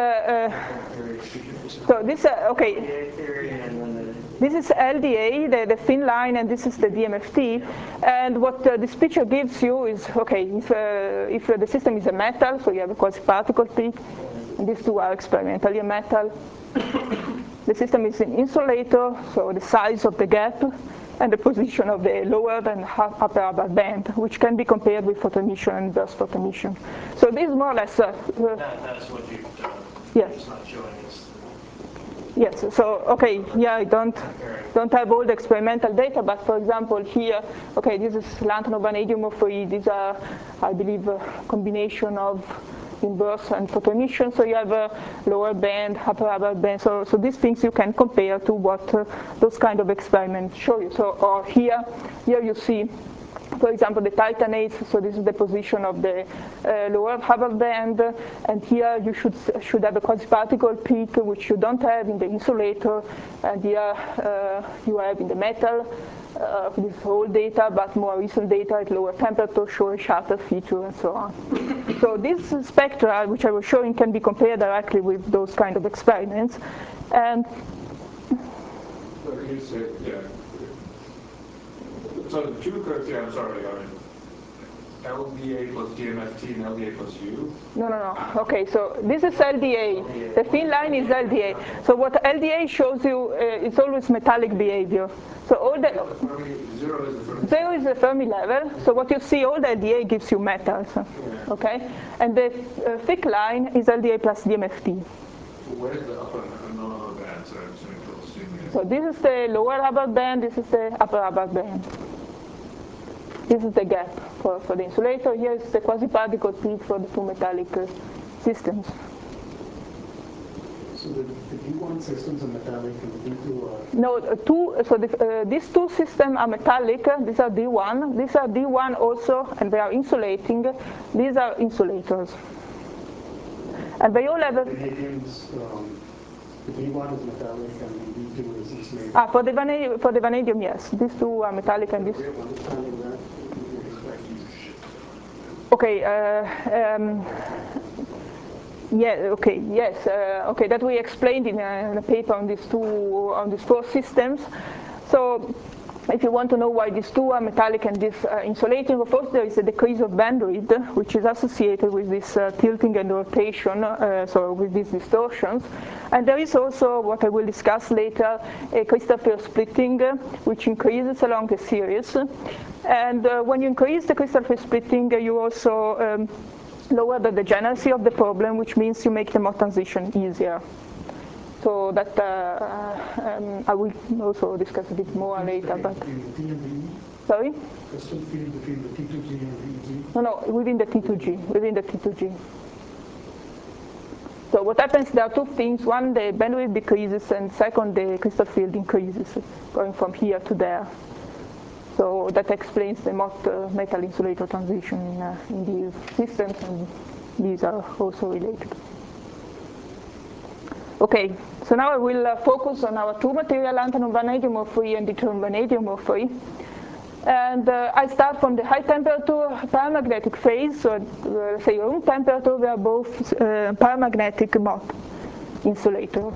A: so this okay. This is LDA, the thin line, and this is the DMFT. And what this picture gives you is, okay, if the system is a metal, so you have a quasi-particle peak, and these two are experimentally a metal. The system is an insulator, so the size of the gap, and the position of the lower and upper Hubbard band, which can be compared with photo emission and burst photo emission. So this is more or less...
B: that's what you've done.
A: Yes.
B: It's not showing us.
A: Yes, so, okay, yeah, I don't have all the experimental data, but for example here, okay, this is lanthanum vanadium O3. These are, I believe, a combination of inverse and photo emission, so you have a lower band, upper Hubbard band, so these things you can compare to what those kind of experiments show you. So, or here you see, for example, the titanates, so this is the position of the lower Hubbard band, and here you should have a quasi-particle peak, which you don't have in the insulator, and here you have in the metal. This whole data, but more recent data at lower temperature show a sharper feature and so on. So this spectra, which I was showing, can be compared directly with those kind of experiments. And
E: so you said, yeah. So the two curves, yeah, I'm sorry, LDA plus DMFT and LDA plus U?
A: No. Okay, so this is LDA. The thin line is LDA. So what LDA shows you is always metallic behavior. So all the zero is the Fermi level. So what you see, all the LDA gives you metals. Okay, and the thick line is LDA plus DMFT.
E: Where's the upper and lower band? So I'm assuming
A: So this is the lower Hubbard band. This is the upper Hubbard band. This is the gap for the insulator. Here is the quasi-particle peak for the two metallic systems.
D: So the D1 systems are metallic and the D2 are...
A: No, so these two systems are metallic. These are D1. These are D1 also, and they are insulating. These are insulators. And they all have a...
D: The D1 is metallic and the D2 is insulating.
A: For the vanadium, yes. These two are metallic and this... Okay, yeah, okay, yes, okay, that we explained in a paper on these four systems. So if you want to know why these two are metallic and this insulating, of course there is a decrease of bandwidth, which is associated with this tilting and rotation, so with these distortions. And there is also, what I will discuss later, a crystal field splitting, which increases along the series. And when you increase the crystal field splitting, you also lower the degeneracy of the problem, which means you make the Mott transition easier. So that I will also discuss a bit more later. But sorry?
C: Crystal field between the T2G and the EG?
A: No, within the T2G. So what happens, there are two things. One, the bandwidth decreases, and second, the crystal field increases, going from here to there. So that explains the Mott metal insulator transition in these systems, and these are also related. Okay, so now I will focus on our two material, lanthanum vanadium ore-free and deuterium vanadium ore-free. And I start from the high temperature paramagnetic phase, so let's say room temperature, we are both paramagnetic Mott insulator.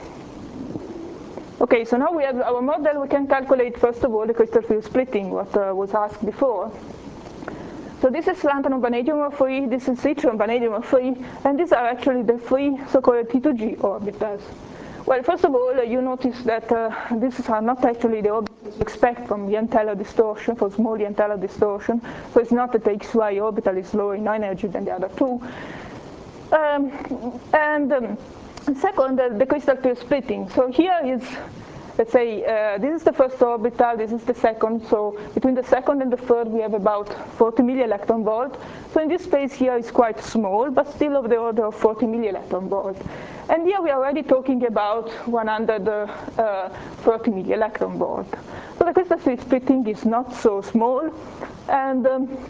A: Okay, so now we have our model. We can calculate, first of all, the crystal field splitting, what was asked before. So this is lanthanum vanadium ore-free, this is yttrium vanadium ore-free, and these are actually the three so-called T2G orbitals. Well, first of all, you notice that these are not actually the orbitals you expect from Jahn-Teller distortion, for small Jahn-Teller distortion. So it's not that the XY orbital is lower in energy than the other two. Second, the crystal field splitting. So here is, let's say, this is the first orbital, this is the second. So between the second and the third, we have about 40 millielectron volt. So in this space here is quite small, but still of the order of 40 millielectron volt. And here we are already talking about 130 millielectron volt. So the crystal field splitting is not so small, and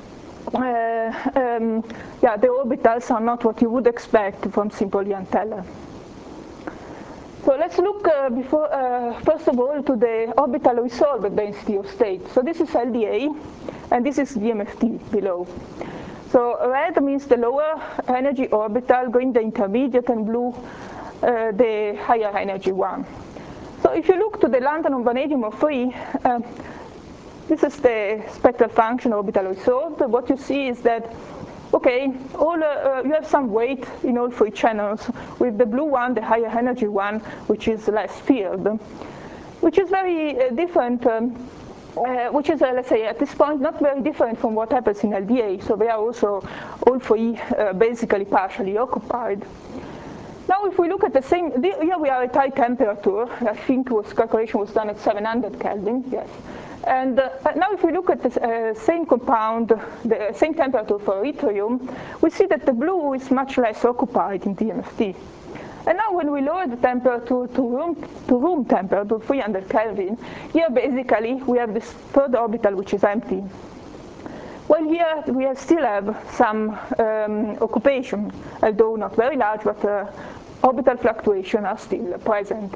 A: yeah, the orbitals are not what you would expect from simple Jahn-Teller. So let's look first of all to the orbital resolved density of state. So this is LDA, and this is DMFT below. So red means the lower energy orbital, green the intermediate, and blue the higher energy one. So if you look to the lanthanum vanadium ore-free, this is the spectral function orbital resolved. What you see is that, okay, you have some weight in all three channels, with the blue one, the higher energy one, which is less field, which is very different, which is, let's say, at this point, not very different from what happens in LDA. So they are also all three basically partially occupied. Now, if we look at the same, here we are at high temperature. I think calculation was done at 700 Kelvin, yes. And now if we look at the same compound, the same temperature for yttrium, we see that the blue is much less occupied in DMFT. And now when we lower the temperature to room temperature, 300 Kelvin, here basically we have this third orbital which is empty. Well, here we still have some occupation, although not very large, but orbital fluctuations are still present.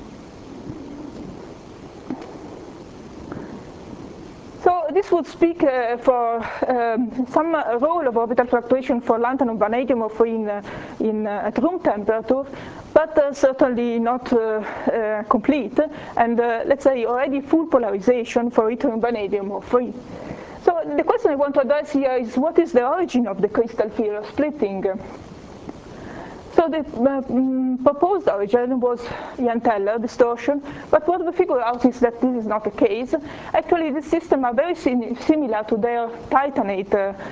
A: So this would speak for some role of orbital fluctuation for lanthanum vanadium ore-free at room temperature, but certainly not complete, and let's say already full polarization for yttrium vanadium ore-free. So the question I want to address here is, what is the origin of the crystal field splitting? So the proposed origin was Jahn-Teller distortion, but what we figure out is that this is not the case. Actually, these systems are very similar to their titanate,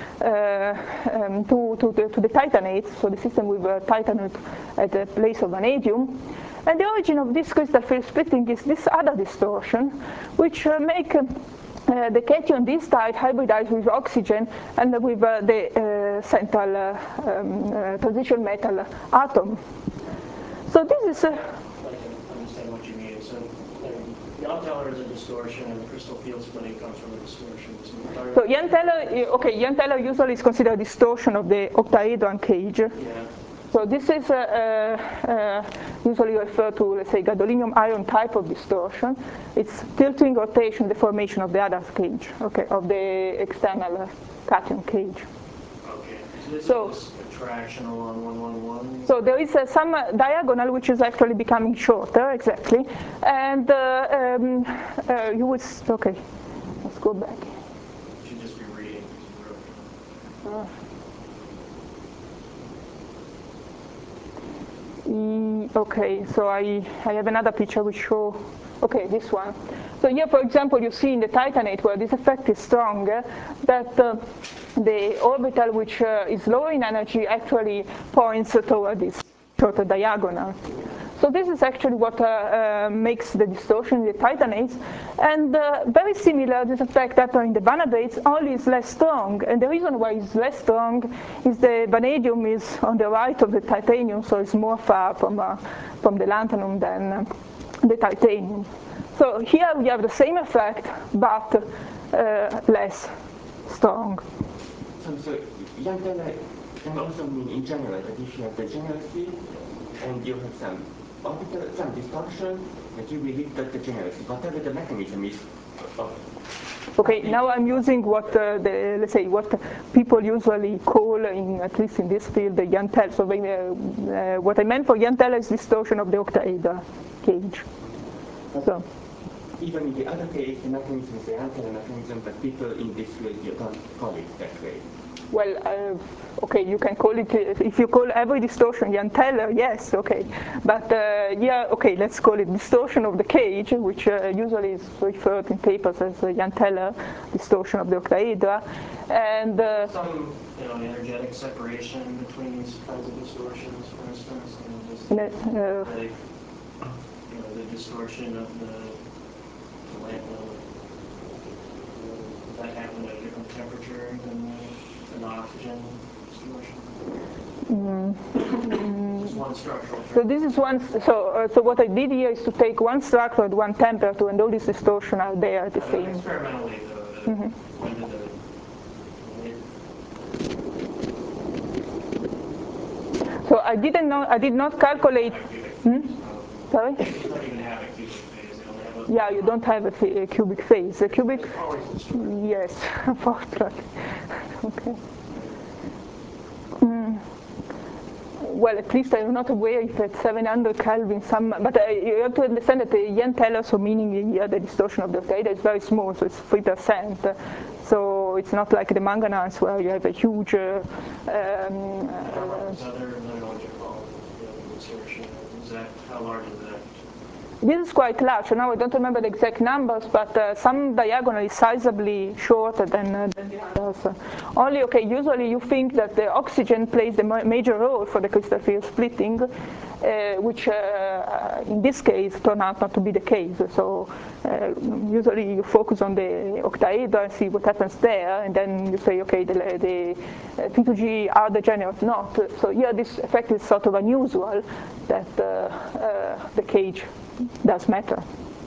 A: to the titanate, so the system with titanate at the place of vanadium. And the origin of this crystal field splitting is this other distortion, which make the cation this side hybridizes with oxygen and with the central transition metal atom. So this is
B: I can understand what you mean. So Jahn-Teller is a distortion, and the crystal field splitting comes from a distortion.
A: So Jahn-Teller usually is considered a distortion of the octahedron cage.
B: Yeah.
A: So this is usually referred to, let's say, gadolinium ion type of distortion. It's tilting rotation, deformation of the other cage, okay, of the external cation cage.
B: Okay. So this is attraction along 111.
A: So there is some diagonal which is actually becoming shorter, exactly, and you would okay. Let's go back.
B: You should just be reading.
A: Okay, so I have another picture which show, okay, this one. So here, for example, you see in the titanate where this effect is stronger, that the orbital which is lower in energy actually points toward this shorter diagonal. So this is actually what makes the distortion in the titanates, and very similar, this effect happens in the vanadates, only is less strong, and the reason why it's less strong is the vanadium is on the right of the titanium, so it's more far from the lanthanum than the titanium. So here we have the same effect, but less strong.
I: So Jahn-Teller can also mean in general that if you have the general field and you have some orbital, some distortion, that you will lift up the general field, whatever the mechanism is of.
A: Okay, now I'm using what let's say what people usually call, at least in this field, the Jahn-Teller. So what I meant for Jahn-Teller is distortion of the octahedral cage. So.
I: Even in the other case, the mechanism is the Jahn-Teller mechanism, but people in this field you don't call it that way.
A: Well, okay, you can call it, if you call every distortion Jahn-Teller, yes, okay. But yeah, okay, let's call it distortion of the cage, which usually is referred in papers as Jahn-Teller distortion of the octahedra. And
B: some, energetic separation between these kinds of distortions, for instance, the distortion of the lamp, that happened at a different temperature than the oxygen distortion. Just one structural.
A: So this is one. So what I did here is to take one structure at one temperature, and all these distortions are there at the same.
B: Experimentally, though, when did
A: So I didn't know. I did not calculate. Sorry.
B: They don't even have a cubic phase. They only have a.
A: Yeah, you don't have a cubic phase. A cubic. Yes, unfortunately. Okay. Well, at least I'm not aware if at 700 Kelvin but you have to understand that the Jahn-Teller, so meaning here the distortion of the octahedra is very small, so it's 3%. So it's not like the manganese where you have a huge.
B: How about this other, I don't know what you call it, distortion? How large is that?
A: This is quite large. Now I don't remember the exact numbers, but some diagonal is sizably shorter than the others. Only, okay, usually you think that the oxygen plays the major role for the crystal field splitting, which in this case turned out not to be the case. So usually you focus on the octahedra and see what happens there, and then you say, okay, the P2G are degenerate, not. So here this effect is sort of unusual, that the cage does matter.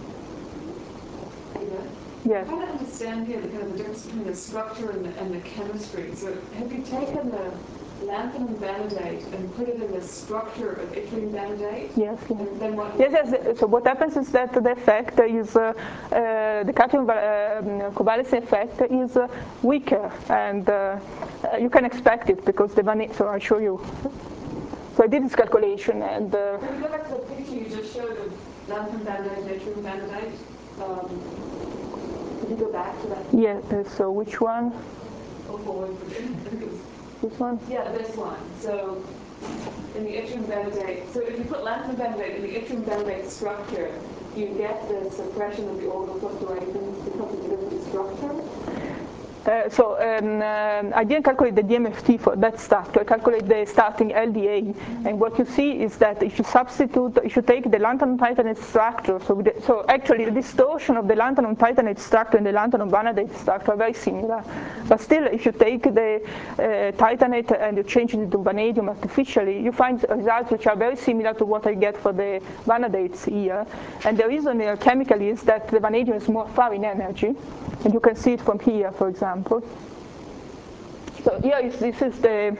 A: Yes.
G: I don't understand here the kind of the difference between the structure and the chemistry. So have you taken the lanthanum vanadate and put it in the structure of yttrium vanadate?
A: Yes.
G: And then what?
A: Yes. So what happens is that the effect is the cation covalence effect is weaker, and you can expect it because the vanadium. So I'll show you. So I did this calculation, and.
G: Can we go back to the picture you just showed of lanthanum vanadate and yttrium vanadate? Can you go back to that?
A: Yeah. So which one?
G: Go forward.
A: This one?
G: Yeah, this one. So in the yttrium vanadate, so if you put lanthanum vanadate in the yttrium vanadate structure, you get the suppression of the orbital fluctuations because of the different structure?
A: I didn't calculate the DMFT for that structure. I calculate the starting LDA, and what you see is that if you take the lanthanum titanate structure, so actually the distortion of the lanthanum titanate structure and the lanthanum vanadate structure are very similar. But still, if you take the titanate and you change it into vanadium artificially, you find results which are very similar to what I get for the vanadates here. And the reason chemically is that the vanadium is more far in energy, and you can see it from here, for example. So here this is the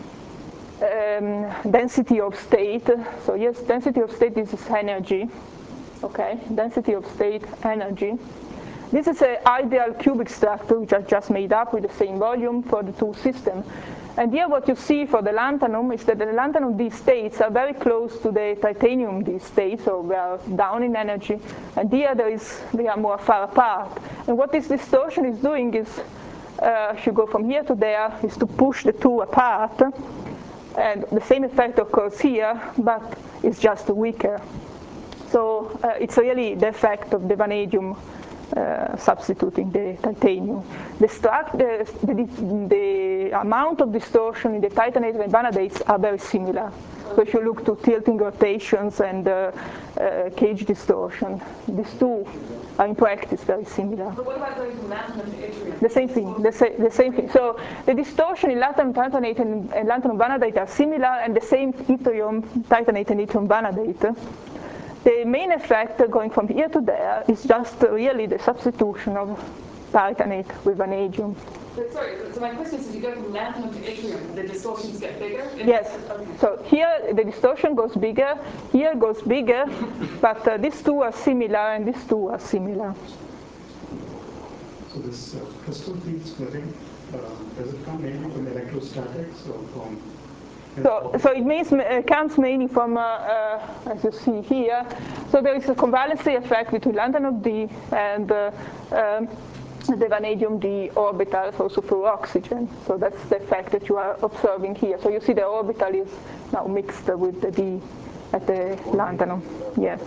A: density of state. So yes, density of state is energy. Okay, density of state, energy. This is an ideal cubic structure which I just made up with the same volume for the two systems. And here what you see for the lanthanum is that the lanthanum D states are very close to the titanium D state, so they are down in energy. And here they are more far apart. And what this distortion is doing is, if you go from here to there, is to push the two apart. And the same effect occurs here, but it's just weaker. So it's really the effect of the vanadium substituting the titanium. The amount of distortion in the titanate and vanadates are very similar. So if you look to tilting rotations and cage distortion, these two are in practice very similar.
G: But what about going from lanthanum to yttrium?
A: The same thing, the same thing. So the distortion in lanthanum titanate and lanthanum vanadate are similar, and the same yttrium titanate and yttrium vanadate. The main effect going from here to there is just really the substitution of titanate with vanadium.
G: But sorry, so my question is, if you go from lanthanum to yttrium, the distortions get bigger?
A: Yes.
G: Okay.
A: So here the distortion goes bigger, here goes bigger, but these two are similar and these two are similar.
C: So this crystal field splitting, does it come mainly from electrostatics or from?
A: So it comes mainly from, as you see here, so there is a convalency effect between lanthanum D and the vanadium D orbitals also through oxygen. So that's the effect that you are observing here. So you see the orbital is now mixed with the D at the lanthanum. Yes.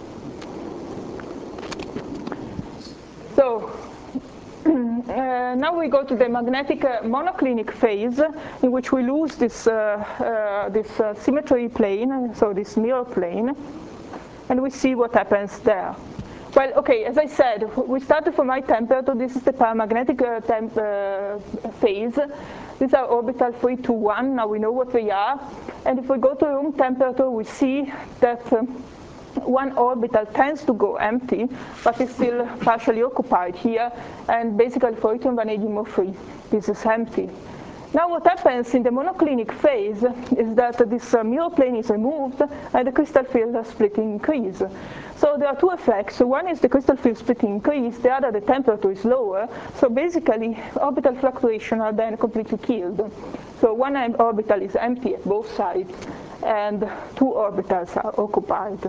A: So now we go to the magnetic monoclinic phase, in which we lose this symmetry plane, so this mirror plane, and we see what happens there. Well, okay, as I said, we started from high temperature. This is the paramagnetic phase. These are orbital 3, 2, 1. Now we know what they are. And if we go to room temperature, we see that one orbital tends to go empty, but is still partially occupied here. And basically for yttrium vanadium O3, this is empty. Now what happens in the monoclinic phase is that this mirror plane is removed and the crystal field splitting increase. So there are two effects. So one is the crystal field splitting increase, the other the temperature is lower. So basically orbital fluctuations are then completely killed. So one orbital is empty at both sides and two orbitals are occupied.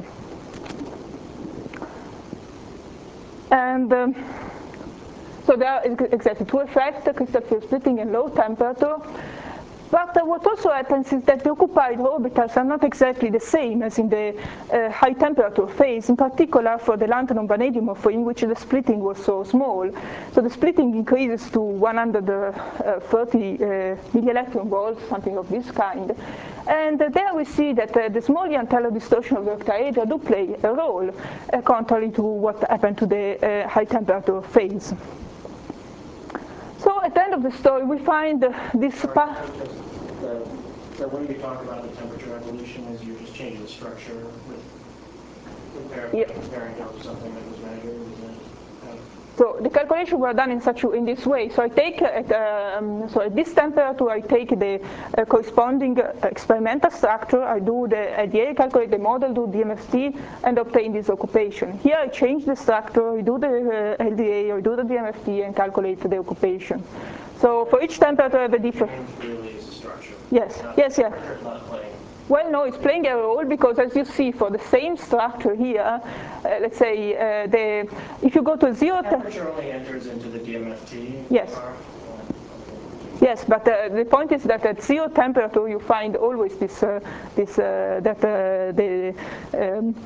A: And so there are exactly two effects, the crystal field splitting and low temperature. But what also happens is that the occupied orbitals are not exactly the same as in the high temperature phase, in particular for the lanthanum vanadium in which the splitting was so small. So the splitting increases to 130 millielectron volts, something of this kind. And there we see that the small Jahn-Teller distortion of the octaedra do play a role, contrary to what happened to the high temperature phase. So at the end of the story, we find this path.
B: The way you talk about the temperature evolution is you're just changing the structure with comparing it to something that was measured.
A: So the calculations were done in this way. So I take at this temperature, I take the corresponding experimental structure. I do the LDA, calculate the model, do DMFT, and obtain this occupation. Here I change the structure, I do the LDA, I do the DMFT, and calculate the occupation. So for each temperature, I have a different.
B: Really is a structure.
A: Yes. Yes. Yeah.
B: Not playing.
A: Well, no, it's playing a role because, as you see, for the same structure here, let's say if you go to zero
B: temperature only enters into the DMFT.
A: Yes. Yes, but the point is that at zero temperature you find always this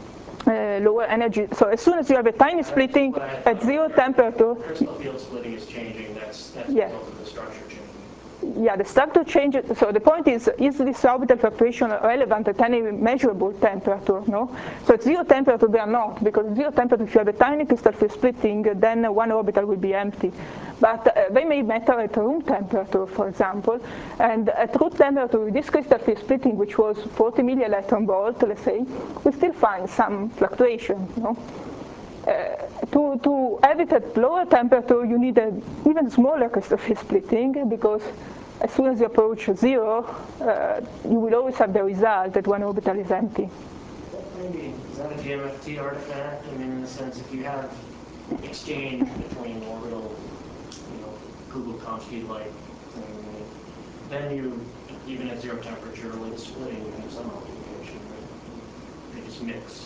A: lower energy. So as soon as you have a tiny splitting at 0 temperature,
B: crystal field splitting is changing. That's
A: yeah.
B: because of the structure change.
A: Yeah, the structure changes. So the point is this orbital fluctuation relevant at any measurable temperature? No. So at 0 temperature they are not, because at 0 temperature if you have a tiny crystal field splitting, then one orbital will be empty. But they may matter at room temperature, for example. And at room temperature, with this crystal field splitting, which was 40 millielectron volt, let's say, we still find some fluctuation. No. To have it at lower temperature, you need an even smaller crystal field splitting, because as soon as you approach 0, you will always have the result that one orbital is empty.
B: Is that a GMFT artifact? I mean, in the sense, if you have exchange between orbital, Kugelkowski-like thing, then you, even at 0 temperature with splitting, you have some amplification, right? They just mix.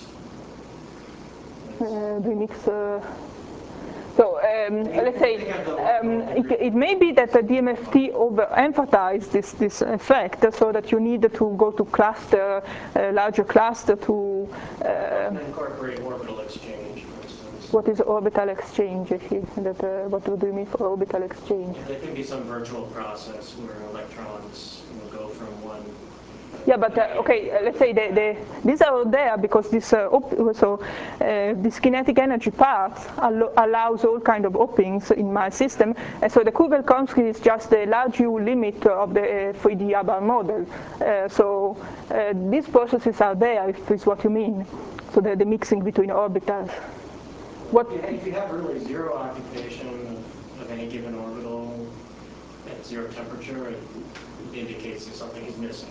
A: They mix. So let's say it may be that the DMFT overemphasized this effect, so that you need to go to cluster, larger cluster to
B: incorporate orbital exchange, for instance.
A: What is orbital exchange? What do you mean for orbital exchange?
B: There could be some virtual process where electrons go from one.
A: Yeah, but okay, let's say these are there because this this kinetic energy part allows all kind of openings in my system, and so the Kugelkowski is just the large U limit of the 3D Hubbard model. So these processes are there, if it's what you mean. So the mixing between orbitals.
B: If you have really 0 occupation of any given orbital at 0 temperature, it indicates that something is missing.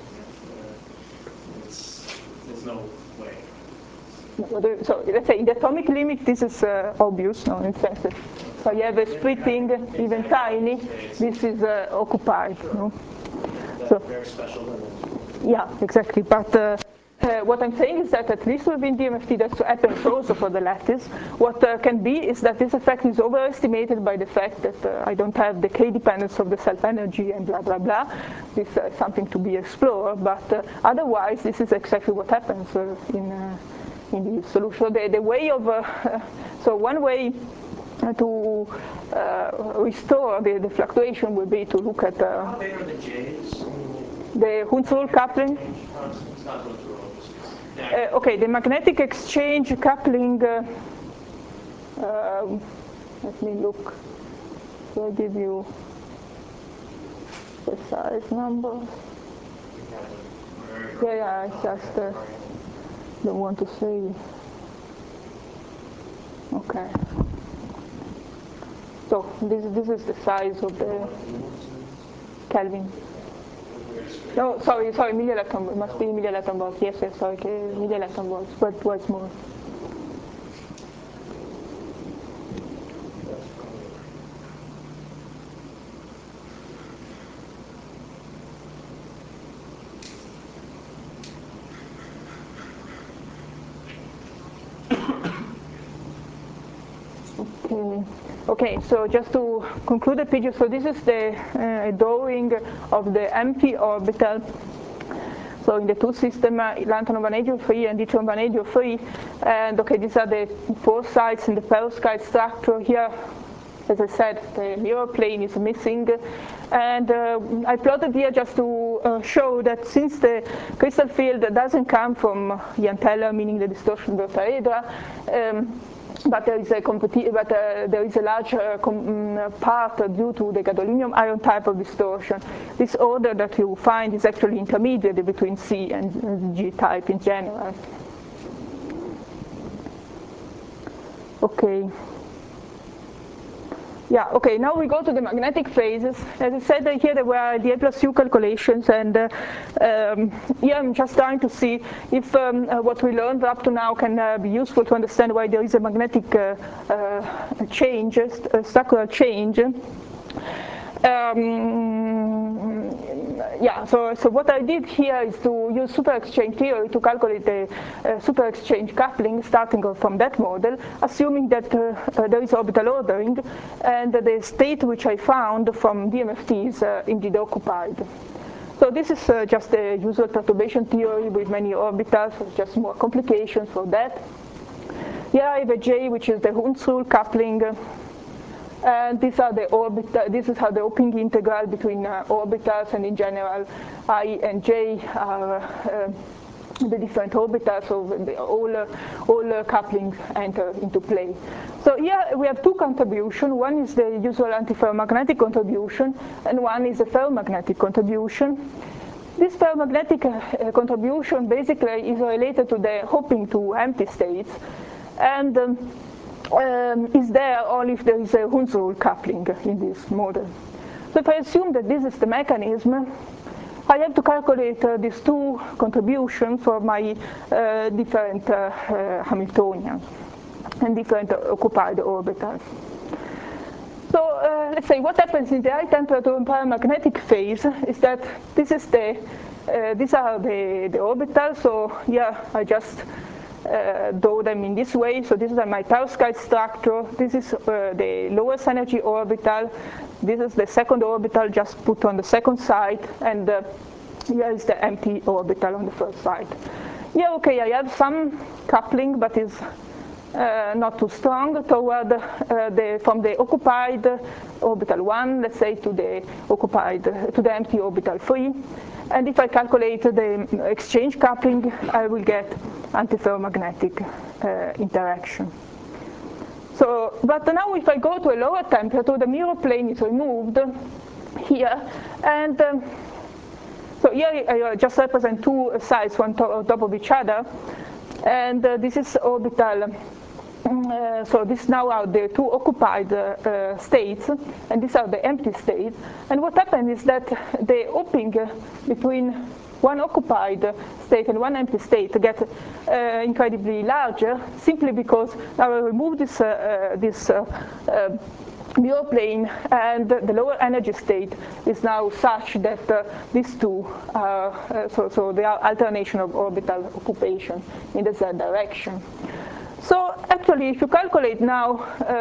B: There's no way.
A: So let's say in the atomic limit, this is obvious, no, in fact. So you have a splitting, even tiny, this is occupied. No?
B: So very special limit.
A: Yeah, exactly. But what I'm saying is that at least within DMFT, that happens also for the lattice. What can be is that this effect is overestimated by the fact that I don't have the K dependence of the self-energy and blah, blah, blah. This is something to be explored, but otherwise, this is exactly what happens in the solution. The way of, so one way to restore the fluctuation would be to look at
B: how big are the J's?
A: The Hund-Ruhl coupling.
B: It's not Hund-Ruhl.
A: Okay, the magnetic exchange coupling, let me look, so I'll give you precise numbers. Yeah, I just don't want to say. Okay. So this is the size of the Kelvin. No, sorry, millielectron. It must be millielectron volts. Yes, sorry, millielectron volts, but what's more? Okay, so just to conclude the picture, so this is the drawing of the empty orbital. So in the two systems, lanthanum vanadium 3 and deuterium vanadium 3, and okay, these are the 4 sites in the perovskite structure. Here, as I said, the mirror plane is missing, and I plotted here just to show that since the crystal field doesn't come from Jahn-Teller, meaning the distortion dotahedra, but there is a large part due to the gadolinium ion type of distortion. This order that you find is actually intermediate between C and G type in general. Okay. Yeah, okay, now we go to the magnetic phases. As I said, here there were the A+U calculations, and here I'm just trying to see if what we learned up to now can be useful to understand why there is a magnetic change, a structural change. Yeah, so what I did here is to use super exchange theory to calculate the super exchange coupling starting from that model, assuming that there is orbital ordering, and the state which I found from DMFT is indeed occupied. So this is just a usual perturbation theory with many orbitals, so just more complications for that. Here I have a J, which is the Hund's rule coupling. And these are the this is how the Hoping integral between orbitals, and in general, I and J are the different orbitals, so all couplings enter into play. So here we have two contributions. One is the usual antiferromagnetic contribution, and one is the ferromagnetic contribution. This ferromagnetic contribution basically is related to the Hoping to empty states, and is there only if there is a Hund's rule coupling in this model. So if I assume that this is the mechanism, I have to calculate these two contributions for my different Hamiltonians and different occupied orbitals. So let's say what happens in the high temperature paramagnetic phase is that this is these are the orbitals. So here I just draw them in this way. So this is my perovskite structure. This is the lowest energy orbital. This is the second orbital just put on the second side, and here is the empty orbital on the first side. Yeah, okay, I have some coupling, but it's not too strong toward from the occupied orbital 1, let's say, to the empty orbital 3. And if I calculate the exchange coupling, I will get antiferromagnetic interaction. So, but now if I go to a lower temperature, the mirror plane is removed here, and so here I just represent two sides, one on top of each other, and this is orbital. So this now are the two occupied states, and these are the empty states. And what happened is that the Hoping between one occupied state and one empty state get incredibly larger, simply because now I remove this mirror plane, and the lower energy state is now such that these two are, so they are alternation of orbital occupation in the z direction. So actually, if you calculate now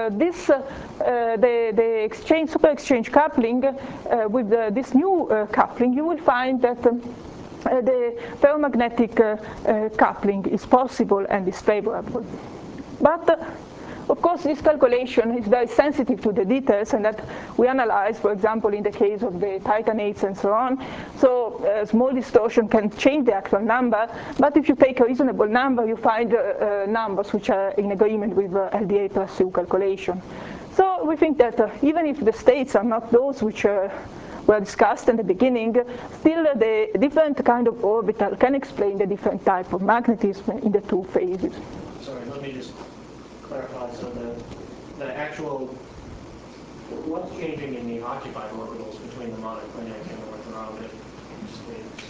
A: the exchange, super exchange coupling with this new coupling, you will find that the ferromagnetic coupling is possible and is favorable. But of course, this calculation is very sensitive to the details, and that we analyze, for example, in the case of the titanates and so on. So small distortion can change the actual number, but if you take a reasonable number, you find numbers which are in agreement with LDA plus U calculation. So we think that even if the states are not those which were discussed in the beginning, still the different kind of orbital can explain the different type of magnetism in the two phases.
B: Sorry, let me just clarify. So the actual, what's changing in the occupied orbitals between the monoclinic and the orthorhombic states?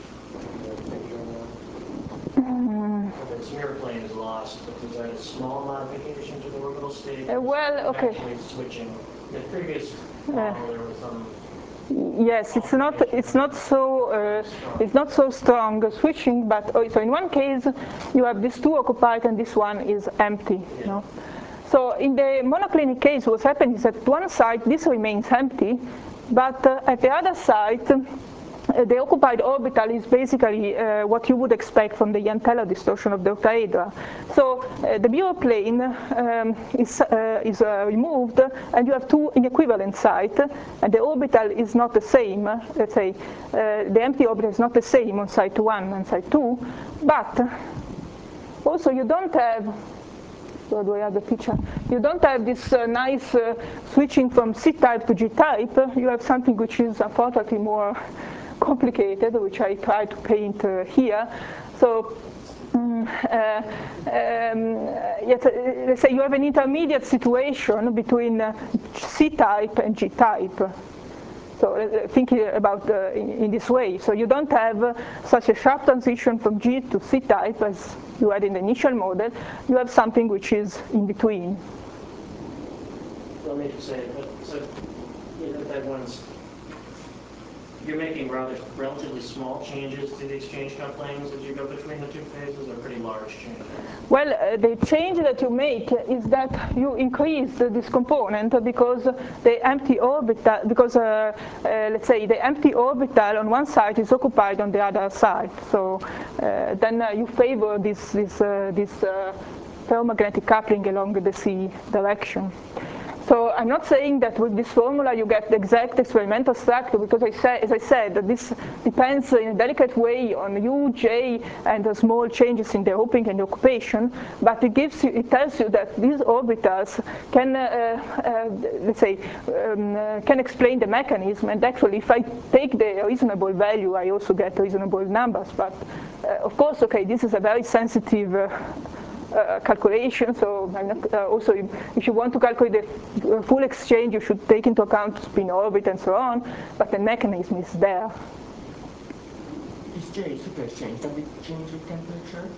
B: The mirror plane is lost, but is that a small modification to the orbital state?
A: Well, okay.
B: Actually switching. The previous model, there was some.
A: Yes, it's not so strong switching, but so in one case you have these two occupied and this one is empty. Yeah. You know? So in the monoclinic case, what's happening is that one side this remains empty, but at the other side the occupied orbital is basically what you would expect from the Jahn-Teller distortion of the octaedra. So the mirror plane is removed, and you have two inequivalent sides, and the orbital is not the same. Let's say the empty orbital is not the same on side 1 and side 2, but also you don't have. So do I have the picture? You don't have this nice switching from C-type to G-type. You have something which is unfortunately more complicated, which I try to paint here. So let's say you have an intermediate situation between C-type and G-type. So think about in this way. So you don't have such a sharp transition from G to C-type as you had in the initial model. You have something which is in between.
B: Let me just say, so that one's, you're making relatively small changes to the exchange couplings as you go between the two phases, or pretty large changes?
A: Well, the change that you make is that you increase this component because the empty orbital, let's say the empty orbital on one side is occupied on the other side. So then you favor this ferromagnetic coupling along the z direction. So I'm not saying that with this formula you get the exact experimental structure, because as I said, that this depends in a delicate way on U, J, and the small changes in the opening and the occupation. But it tells you that these orbitals can, let's say, can explain the mechanism. And actually, if I take the reasonable value, I also get reasonable numbers. But of course, okay, this is a very sensitive calculation, so also if you want to calculate the full exchange, you should take into account spin orbit and so on, but the mechanism is there.
I: Is J super exchange, does it change with temperature?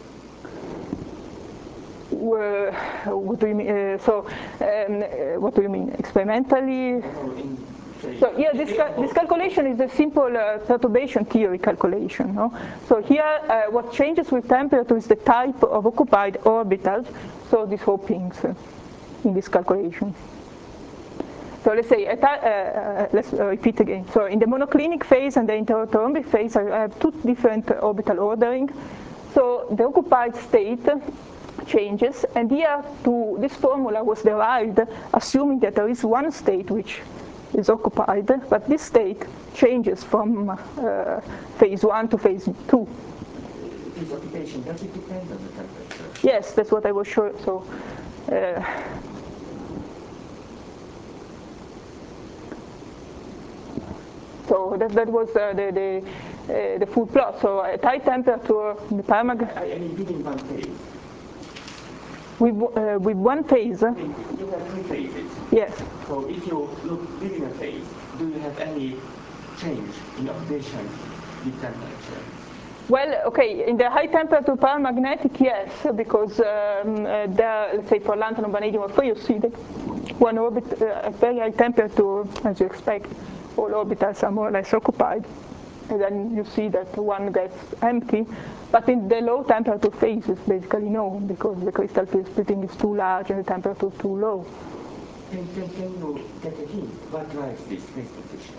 A: What do you mean? What do you mean? Experimentally? So yeah, this calculation is a simple perturbation theory calculation. No? So here, what changes with temperature is the type of occupied orbitals, so these hoppings in this calculation. So let's say, let's repeat again. So in the monoclinic phase and the interrothrombic phase, I have two different orbital ordering. So the occupied state changes, and here this formula was derived assuming that there is one state which is occupied, but this state changes from phase 1 to phase 2.
I: This occupation, does it depend on the temperature?
A: Yes, that's what I was showing. So that was the full plot. So at high temperature, the paramagnetic.
I: I mean, within one phase.
A: With one phase.
I: You have three phases.
A: Yes.
I: So if you look within a phase, do you have any change in occupation with temperature?
A: Well, okay, in the high temperature paramagnetic, yes, because there, let's say for lanthanum, vanadium, or free, you see that one orbit at very high temperature, as you expect, all orbitals are more or less occupied. And then you see that one gets empty. But in the low temperature phases, basically no, because the crystal field splitting is too large and the temperature is too low.
I: Can you get a hint? What drives this phase transition?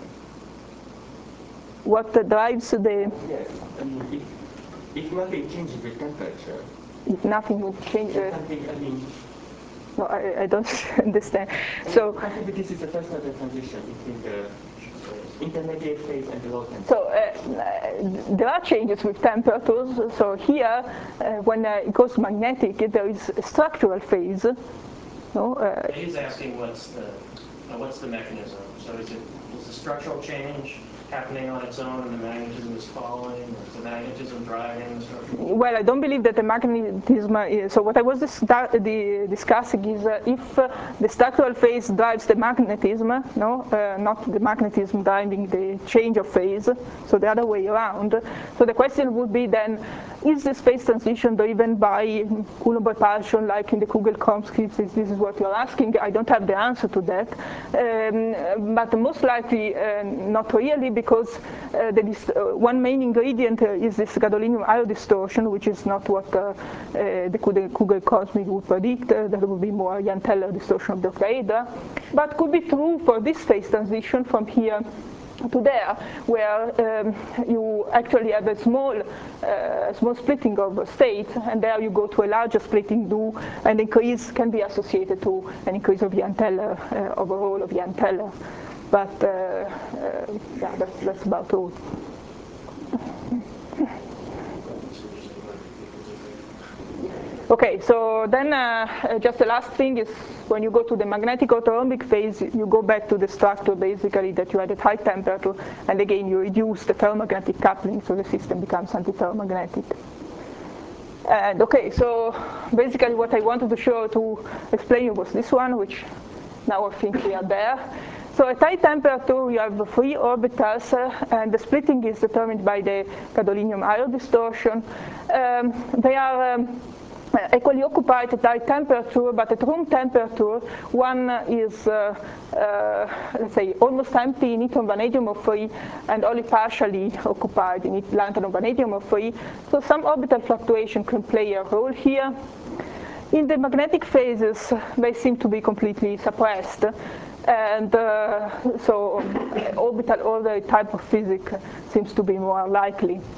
A: What drives the...
I: Yes, I mean, if nothing changes with temperature...
A: If nothing would change...
I: Something, I mean...
A: No, I don't understand. So
I: maybe this is the first order transition between the intermediate phase and the low temperature.
A: So there are changes with temperatures. So here, when it goes magnetic, there is a structural phase. No?
B: He's asking what's the mechanism. So is the structural change happening on its own and the magnetism is following, or is the magnetism driving the structural?
A: Well, I don't believe that the magnetism is, so what I was discussing is if the structural phase drives the magnetism, not the magnetism driving the change of phase, so the other way around. So the question would be then, is this phase transition driven by Coulomb repulsion, like in the Kugel-Komsky? This is what you're asking. I don't have the answer to that, but most likely not really, because one main ingredient is this gadolinium ion distortion, which is not what the Kugel-Komsky would predict. That would be more Jahn-Teller distortion of the octaedra, but could be true for this phase transition from here to there, where you actually have a small splitting of states, and there you go to a larger splitting, and increase can be associated to an increase of Jahn-Teller, overall of Jahn-Teller. But yeah, that's about all. Okay, so then just the last thing is when you go to the magnetic orthorhombic phase, you go back to the structure basically that you had at high temperature, and again you reduce the ferromagnetic coupling, so the system becomes anti-ferromagnetic. And okay, so basically what I wanted to show to explain you was this one, which now I think we are there. So at high temperature, you have three orbitals, and the splitting is determined by the gadolinium ion distortion. They are equally occupied at high temperature, but at room temperature, one is, let's say, almost empty in yttrium vanadium or free, and only partially occupied in lanthanum vanadium or free. So some orbital fluctuation can play a role here. In the magnetic phases, they seem to be completely suppressed. And so orbital order type of physics seems to be more likely.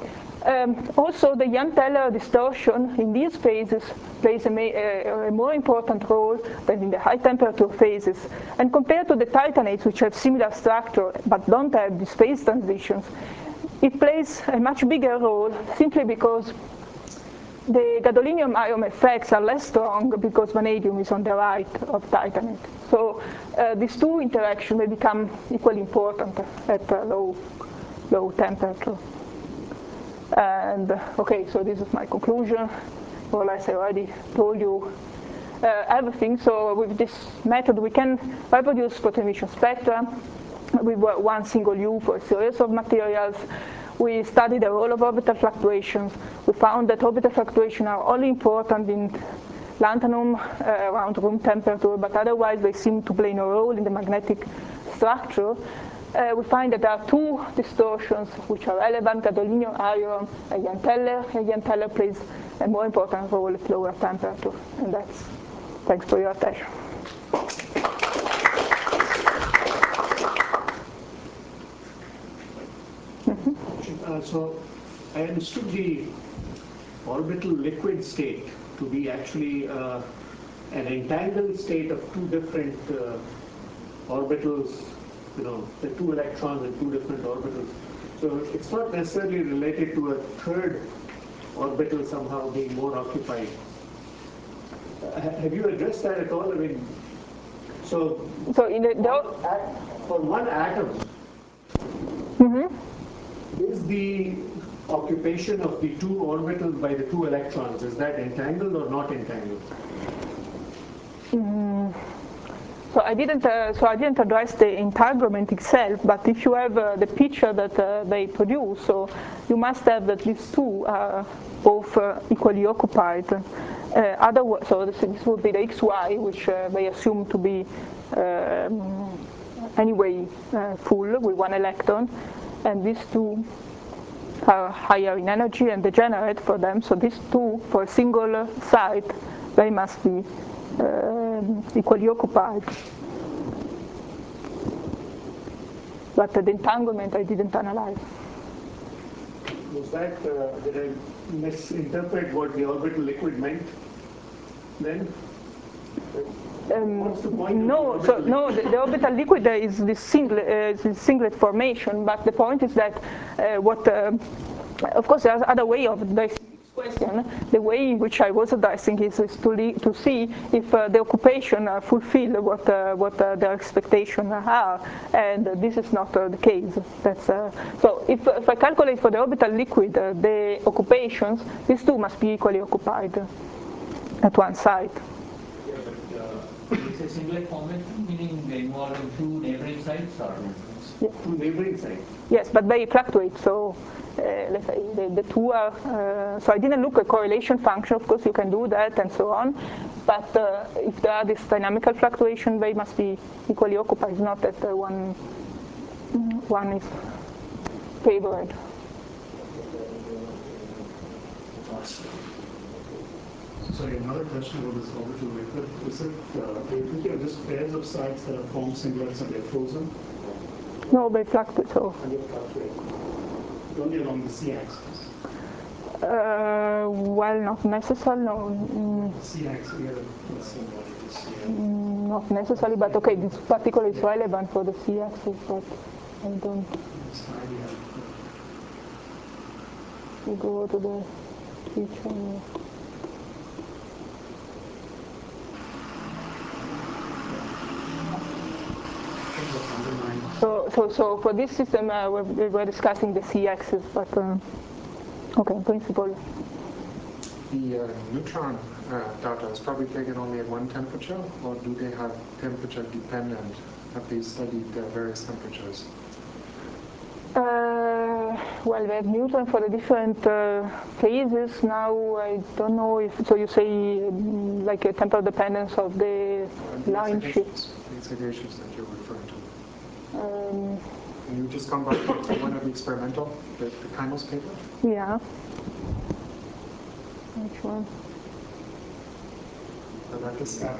A: Also, the Jahn-Teller distortion in these phases plays a more important role than in the high temperature phases. And compared to the titanates, which have similar structure but don't have these phase transitions, it plays a much bigger role simply because the gadolinium-ion effects are less strong because vanadium is on the right of titanate. So these two interactions may become equally important at low temperature. And okay, so this is my conclusion. More or less I already told you everything. So with this method we can reproduce photon emission spectra with one single U for a series of materials. We studied the role of orbital fluctuations. We found that orbital fluctuations are only important in lanthanum around room temperature, but otherwise they seem to play no role in the magnetic structure. We find that there are two distortions which are relevant, gadolinium-ion and Jahn-Teller. And Jahn-Teller plays a more important role at lower temperature. And that's, thanks for your attention.
C: So I understood the orbital liquid state to be actually an entangled state of two different orbitals, the two electrons in two different orbitals. So it's not necessarily related to a third orbital somehow being more occupied. Have you addressed that at all? I mean, so in for one atom, is the occupation of the two orbitals by the two electrons, is that entangled or not entangled?
A: So I didn't address the entanglement itself, but if you have the picture that they produce, so you must have that these two are both equally occupied. Otherwise, so this would be the XY, which they assume to be anyway full with one electron, and these two are higher in energy and degenerate for them. So these two, for a single site, they must be equally occupied. But the entanglement I didn't analyze.
C: Was that, did I misinterpret what the orbital liquid meant then? What's the point
A: no, the orbital liquid is this singlet formation, but the point is that of course there's other way of addressing this question. The way in which I was addressing is to see if the occupation fulfill what their expectations are, and this is not the case. That's so if I calculate for the orbital liquid the occupations, these two must be equally occupied at one site.
H: It's a singlet formation, meaning involving two neighboring sites or
C: two neighboring sites?
A: Yes, but they fluctuate. So let's say the two are. So I didn't look at correlation function. Of course, you can do that and so on. But if there are this dynamical fluctuation, they must be equally occupied. It's not that one is favored.
J: Sorry, another question about this orbital liquid. Is it, are you thinking of just pairs of sites that have formed singlets and they're frozen?
A: No, they fluctuate. So.
J: And they fluctuate. Only along the c-axis?
A: Well, not necessarily. No.
J: C-axis, let's see.
A: Not necessarily, but okay, this particular is relevant for the c-axis, but I don't. You go to the picture. So for this system, we were discussing the c-axis, but okay, in principle.
D: The neutron data is probably taken only at one temperature, or do they have temperature dependent? Have they studied various temperatures?
A: Well, we have neutron for the different phases. Now I don't know if, so you say like a temporal dependence of the line shift.
D: The excitations that you're referring to. Can you just come back to one of the experimental, the Kainos paper?
A: Yeah. Which one?
D: That is at,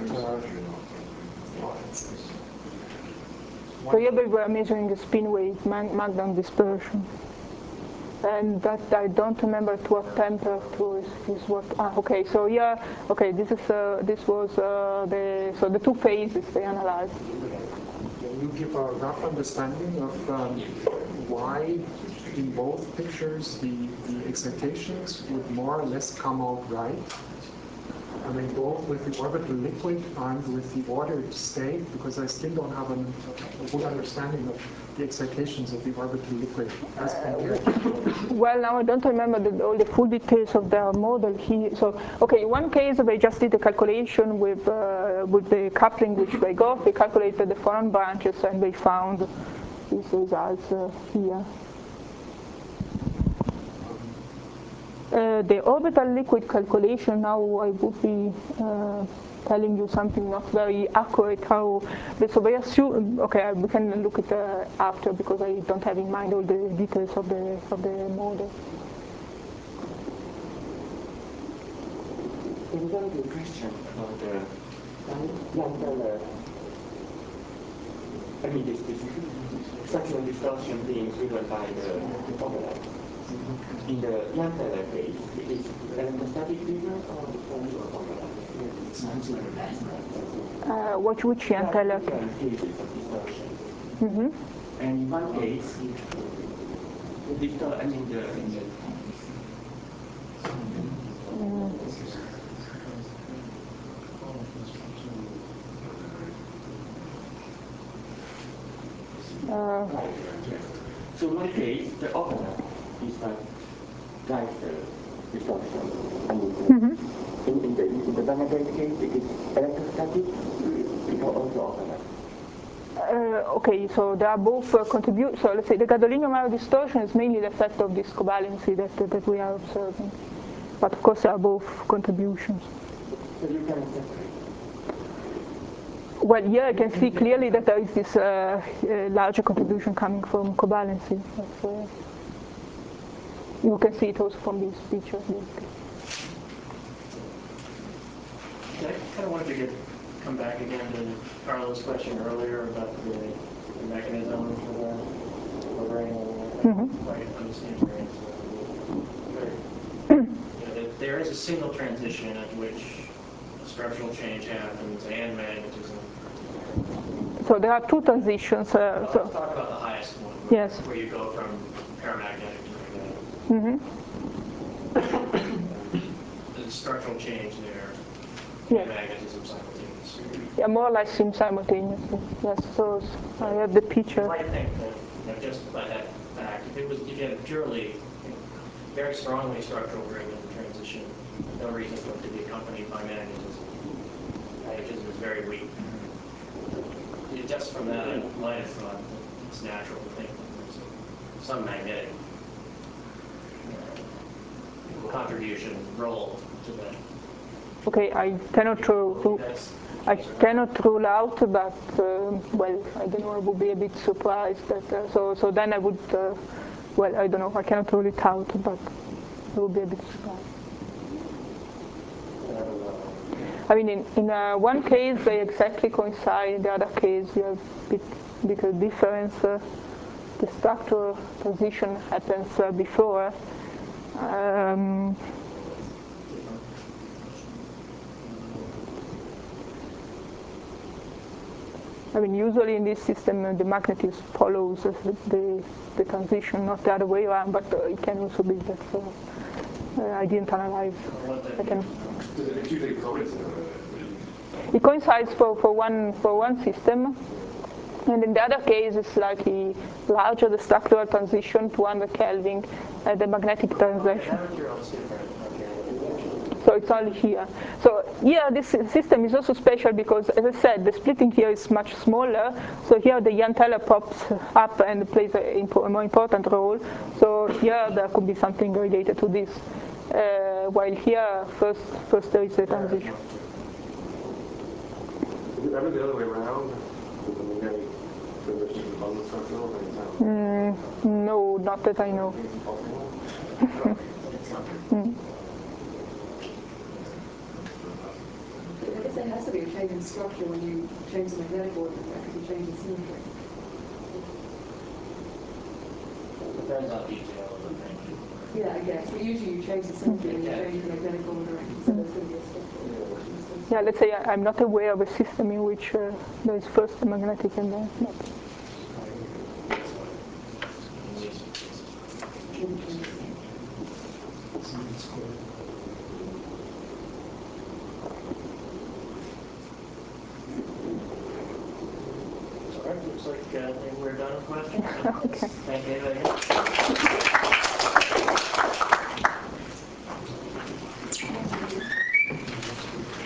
A: so here we were measuring the spin wave, Magdan dispersion. and that I don't remember at what temperature is what. Okay, so yeah, okay, this was the two phases they analyzed.
D: Can you give a rough understanding of why in both pictures the excitations would more or less come out right? I mean, both with the orbital liquid and with the ordered state, because I still don't have a good understanding of the excitations of the orbital liquid as compared to.
A: Well, now I don't remember all the full details of their model here. So, okay, in one case they just did a calculation with the coupling which they got. They calculated the phonon branches and they found these results here. The orbital liquid calculation, now I would be telling you something not very accurate. So they assume, okay, we can look at after because I don't have in mind all the details of the model.
I: In terms of the question about the Young-Teller, I mean, this structural distortion being driven by the overlap. In the Young-Teller case, is electrostatic driven or overlap?
A: Which Young-Teller?
I: Different cases of distortion.
A: Mm-hmm.
I: And in one case, the distortion, I mean, so in one case, the overlap is what drives the distortion. I mean, in the Bernadette case, it is electrostatic or also overlap.
A: Okay, so they are both contribute. So let's say the gadolinium distortion is mainly the effect of this covalency that we are observing. But of course, they are both contributions.
I: So you can separate.
A: Well, here I can see clearly that there is this larger contribution coming from covalency. You can see it also from these pictures.
B: I kind of wanted to come back again to Carlo's question earlier about the mechanism for the brain. Quite understand your answer. There is a single transition at which a structural change happens and magnetism.
A: So there are two transitions.
B: Let's talk about the highest one, where you go from paramagnetic to magnetic. The structural change there, and magnetism simultaneously.
A: Yeah, more or less simultaneously. Yes, so I have the picture.
B: You might think that just by that fact, if you had a purely, very strongly structural driven transition, no reason for it to be accompanied by magnetism. Magnetism is very weak. Just from that, I might have thought that it's natural to think that there's some magnetic contribution role to that.
A: Okay, I cannot rule out, but well, I don't know. I would be a bit surprised that. So then I would. Well, I don't know. I cannot rule it out, but I would be a bit surprised. I mean, in one case they exactly coincide. In the other case, you have a bit of difference. The structural transition happens before. I mean, usually in this system, the magnetism follows the transition, not the other way around. But it can also be that I didn't analyze. It coincides for one system, and in the other case, it's slightly larger. The structural transition to 100 Kelvin, the magnetic transition. So it's only here. So here, this system is also special because, as I said, the splitting here is much smaller. So here the Young-Teller pops up and plays a more important role. So here there could be something related to this. While here, first there is a transition.
E: Is it ever the other way around?
A: No, not that I know.
G: I guess there has to be a change in structure when you change the magnetic order, because you change the symmetry.
B: depends on detail of the thing.
G: Yeah, I guess. But usually you change the symmetry and you change the magnetic ordering. So there's going to be a step.
A: Yeah, let's say I'm not aware of a system in which there is first a magnetic and then not.
B: All right, looks like we're done with questions.
A: Okay.
B: Thank you.